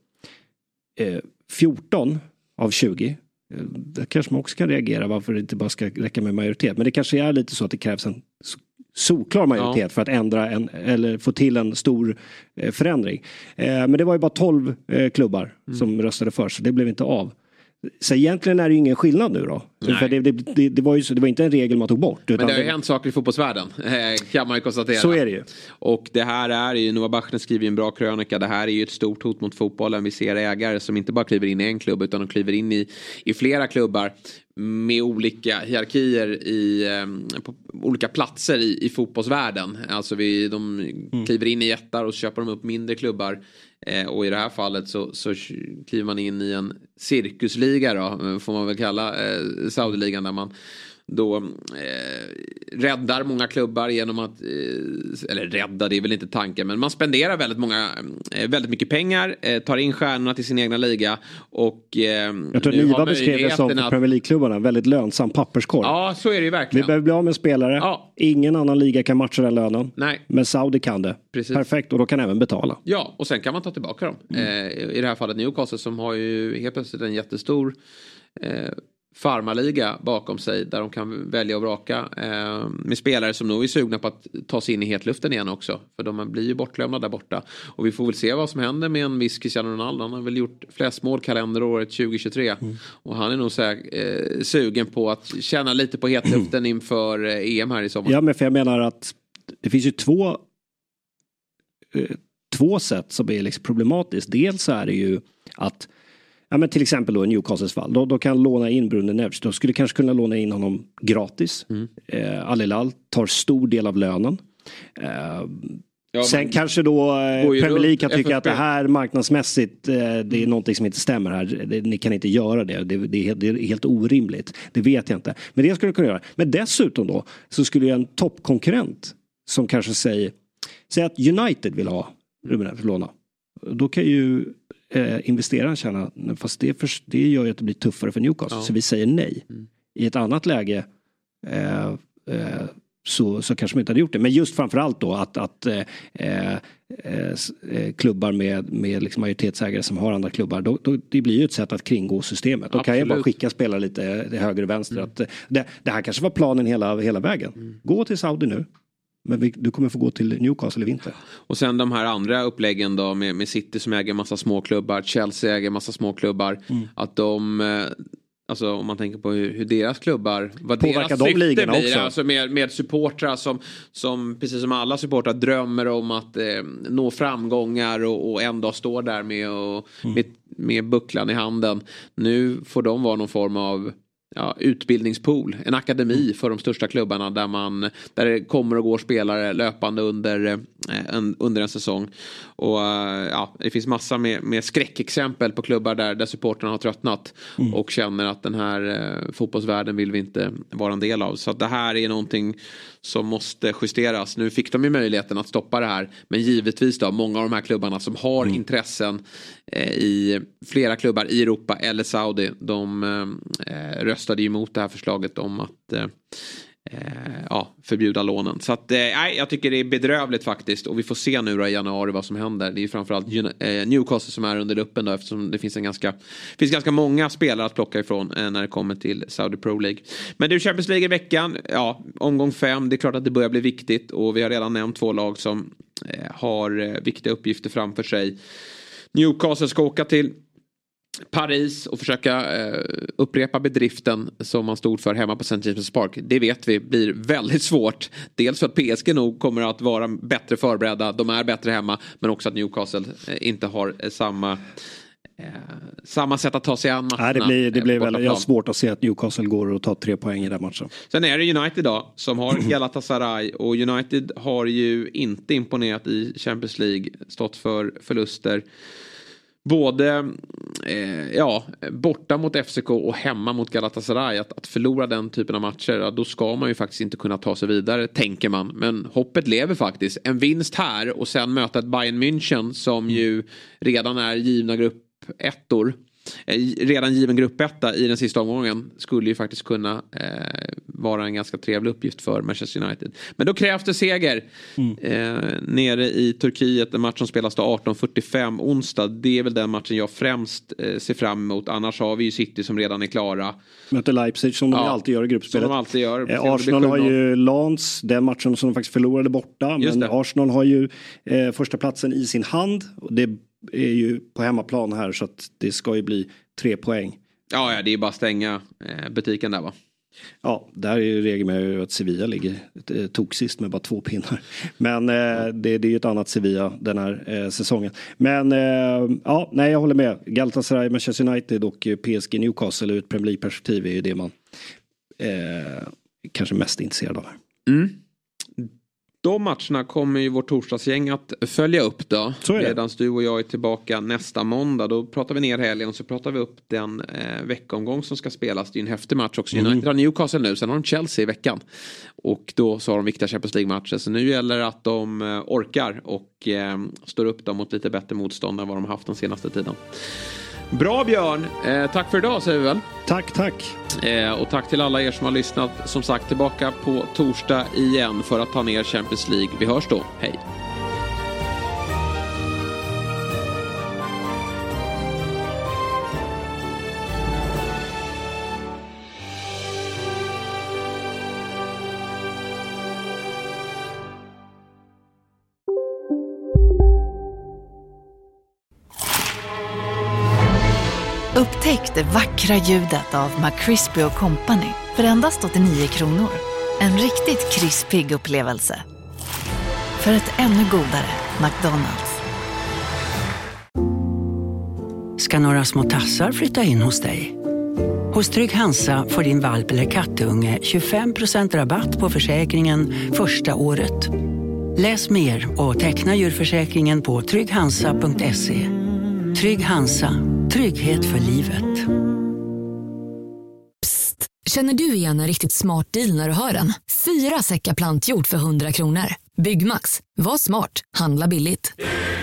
14 av 20. Det kanske man också kan reagera varför det inte bara ska räcka med majoritet. Men det kanske är lite så att det krävs en solklar majoritet för att ändra eller få till en stor förändring. Men det var ju bara 12 klubbar som röstade för, så det blev inte av. Så egentligen är det ju ingen skillnad nu då. För det var inte en regel man tog bort. Men det har ju hänt saker i fotbollsvärlden, kan man ju konstatera. Så är det ju. Och det här är ju, Noah Bachner skriver ju en bra krönika, det här är ju ett stort hot mot fotbollen. Vi ser ägare som inte bara kliver in i en klubb utan de kliver in i flera klubbar med olika hierarkier på olika platser i fotbollsvärlden. Alltså de kliver in i jättar och så köper de upp mindre klubbar. Och i det här fallet så kliver man in i en cirkusliga då, får man väl kalla Saudi-ligan, där man då räddar många klubbar genom att, eller rädda, det är väl inte tanken, men man spenderar väldigt mycket pengar, tar in stjärnorna till sin egna liga och jag tror Niva beskrev det som för Premier League-klubbarna, en väldigt lönsam papperskorg. Ja, så är det ju verkligen. Vi behöver bli av med spelare. Ja. Ingen annan liga kan matcha den lönen. Nej. Men Saudi kan det. Precis. Perfekt, och då kan även betala. Ja, och sen kan man ta tillbaka dem. I det här fallet Newcastle, som har ju helt plötsligt en jättestor farmaliga bakom sig där de kan välja och vraka med spelare som nog är sugna på att ta sig in i hetluften igen också, för de blir ju bortlämnade där borta, och vi får väl se vad som händer med en viss Cristiano Ronaldo. Han har väl gjort flest mål kalenderåret 2023 och han är nog sugen på att känna lite på hetluften inför EM här i sommar. Ja, men för jag menar att det finns ju två sätt som är liksom problematiskt. Dels är det ju att men till exempel då i Newcastles fall. Då kan låna in Bruno Neves. Då skulle kanske kunna låna in honom gratis. Al Hilal tar stor del av lönen. Sen kanske då Premier League kan tycka att det här marknadsmässigt det är någonting som inte stämmer här. Ni kan inte göra det. Det är helt orimligt. Det vet jag inte. Men det skulle jag kunna göra. Men dessutom då så skulle ju en toppkonkurrent som kanske säger att United vill ha Ruben Neves låna. Då kan ju investeraren känna, fast det gör ju att det blir tuffare för Newcastle, så vi säger nej. I ett annat läge så kanske man inte hade gjort det, men just framförallt då att klubbar med liksom majoritetsägare som har andra klubbar, då det blir ju ett sätt att kringgå systemet. Då kan jag bara skicka spelare lite höger och vänster, att det här kanske var planen hela vägen. Gå till Saudi nu. Men du kommer få gå till Newcastle i vinter. Och sen de här andra uppläggen då med City som äger massa småklubbar, Chelsea äger massa småklubbar, att de, alltså om man tänker på hur deras klubbar, vad påverkar deras de syfte blir, också. alltså med supportrar som precis som alla supportrar drömmer om att nå framgångar och en dag står där med bucklan i handen. Nu får de vara någon form av utbildningspool, en akademi för de största klubbarna där det kommer och går spelare löpande under en säsong. Och det finns massa med skräckexempel på klubbar där supporterna har tröttnat och känner att den här fotbollsvärlden vill vi inte vara en del av. Så att det här är någonting som måste justeras. Nu fick de ju möjligheten att stoppa det här, men givetvis då många av de här klubbarna som har intressen i flera klubbar i Europa eller Saudi, de röstade emot det här förslaget om att förbjuda lånen. Så att jag tycker det är bedrövligt faktiskt, och vi får se nu då i januari vad som händer. Det är ju framförallt Newcastle som är under luppen då, eftersom det finns ganska många spelare att plocka ifrån när det kommer till Saudi Pro League. Men det är Champions League i veckan, omgång 5, det är klart att det börjar bli viktigt, och vi har redan nämnt 2 lag som har viktiga uppgifter framför sig. Newcastle ska åka till Paris och försöka upprepa bedriften som man stod för hemma på St. James' Park. Det vet vi blir väldigt svårt. Dels för att PSG nog kommer att vara bättre förberedda. De är bättre hemma. Men också att Newcastle inte har samma sätt att ta sig an matcherna. Nej, det blir väldigt svårt att se att Newcastle går och tar 3 poäng i den matchen. Sen är det United då som har Galatasaray, och United har ju inte imponerat i Champions League, stått för förluster. Både borta mot FCK och hemma mot Galatasaray. Att förlora den typen av matcher, då ska man ju faktiskt inte kunna ta sig vidare, tänker man. Men hoppet lever faktiskt. En vinst här och sen möta ett Bayern München som ju redan är givna grupp 1-or. redan given gruppetta i den sista omgången skulle ju faktiskt kunna vara en ganska trevlig uppgift för Manchester United. Men då krävs det seger nere i Turkiet, en match som spelas då 18:45 onsdag. Det är väl den matchen jag främst ser fram emot. Annars har vi ju City som redan är klara. Möter Leipzig som de alltid gör i gruppspelet. Som de alltid gör. Arsenal har ju Lens, den matchen som de faktiskt förlorade borta. Men Arsenal har ju första platsen i sin hand. Och det är ju på hemmaplan här, så att det ska ju bli 3 poäng. Ja, det är bara att stänga butiken där, va? Ja, där är ju regeln med att Sevilla ligger toksist med bara 2 pinnar. Men det är ju ett annat Sevilla den här säsongen. Men jag håller med. Galatasaray, Manchester United och PSG Newcastle ur ett Premier League-perspektiv är ju det man kanske mest intresserad av här. De matcherna kommer ju vårt torsdagsgäng att följa upp då. Medan du och jag är tillbaka nästa måndag. Då pratar vi ner helgen och så pratar vi upp den veckomgång som ska spelas. Det är en häftig match också. United har Newcastle nu, sen har de Chelsea i veckan. Och då så har de viktiga Champions League-matcher. Så nu gäller det att de orkar och står upp dem mot lite bättre motstånd än vad de har haft den senaste tiden. Bra Björn, tack för idag säger vi väl. Tack. Och tack till alla er som har lyssnat. Som sagt, tillbaka på torsdag igen för att ta ner Champions League. Vi hörs då, hej. Upptäck det vackra ljudet av McCrispy & Company för endast 89 kronor. En riktigt krispig upplevelse. För ett ännu godare McDonald's. Ska några små tassar flytta in hos dig? Hos Trygg Hansa får din valp eller kattunge 25% rabatt på försäkringen första året. Läs mer och teckna djurförsäkringen på trygghansa.se. Trygg Hansa. Trygghet för livet. Psst, känner du igen en riktigt smart deal när du hör den? 4 säckar plantjord för 100 kronor. Byggmax, var smart, handla billigt.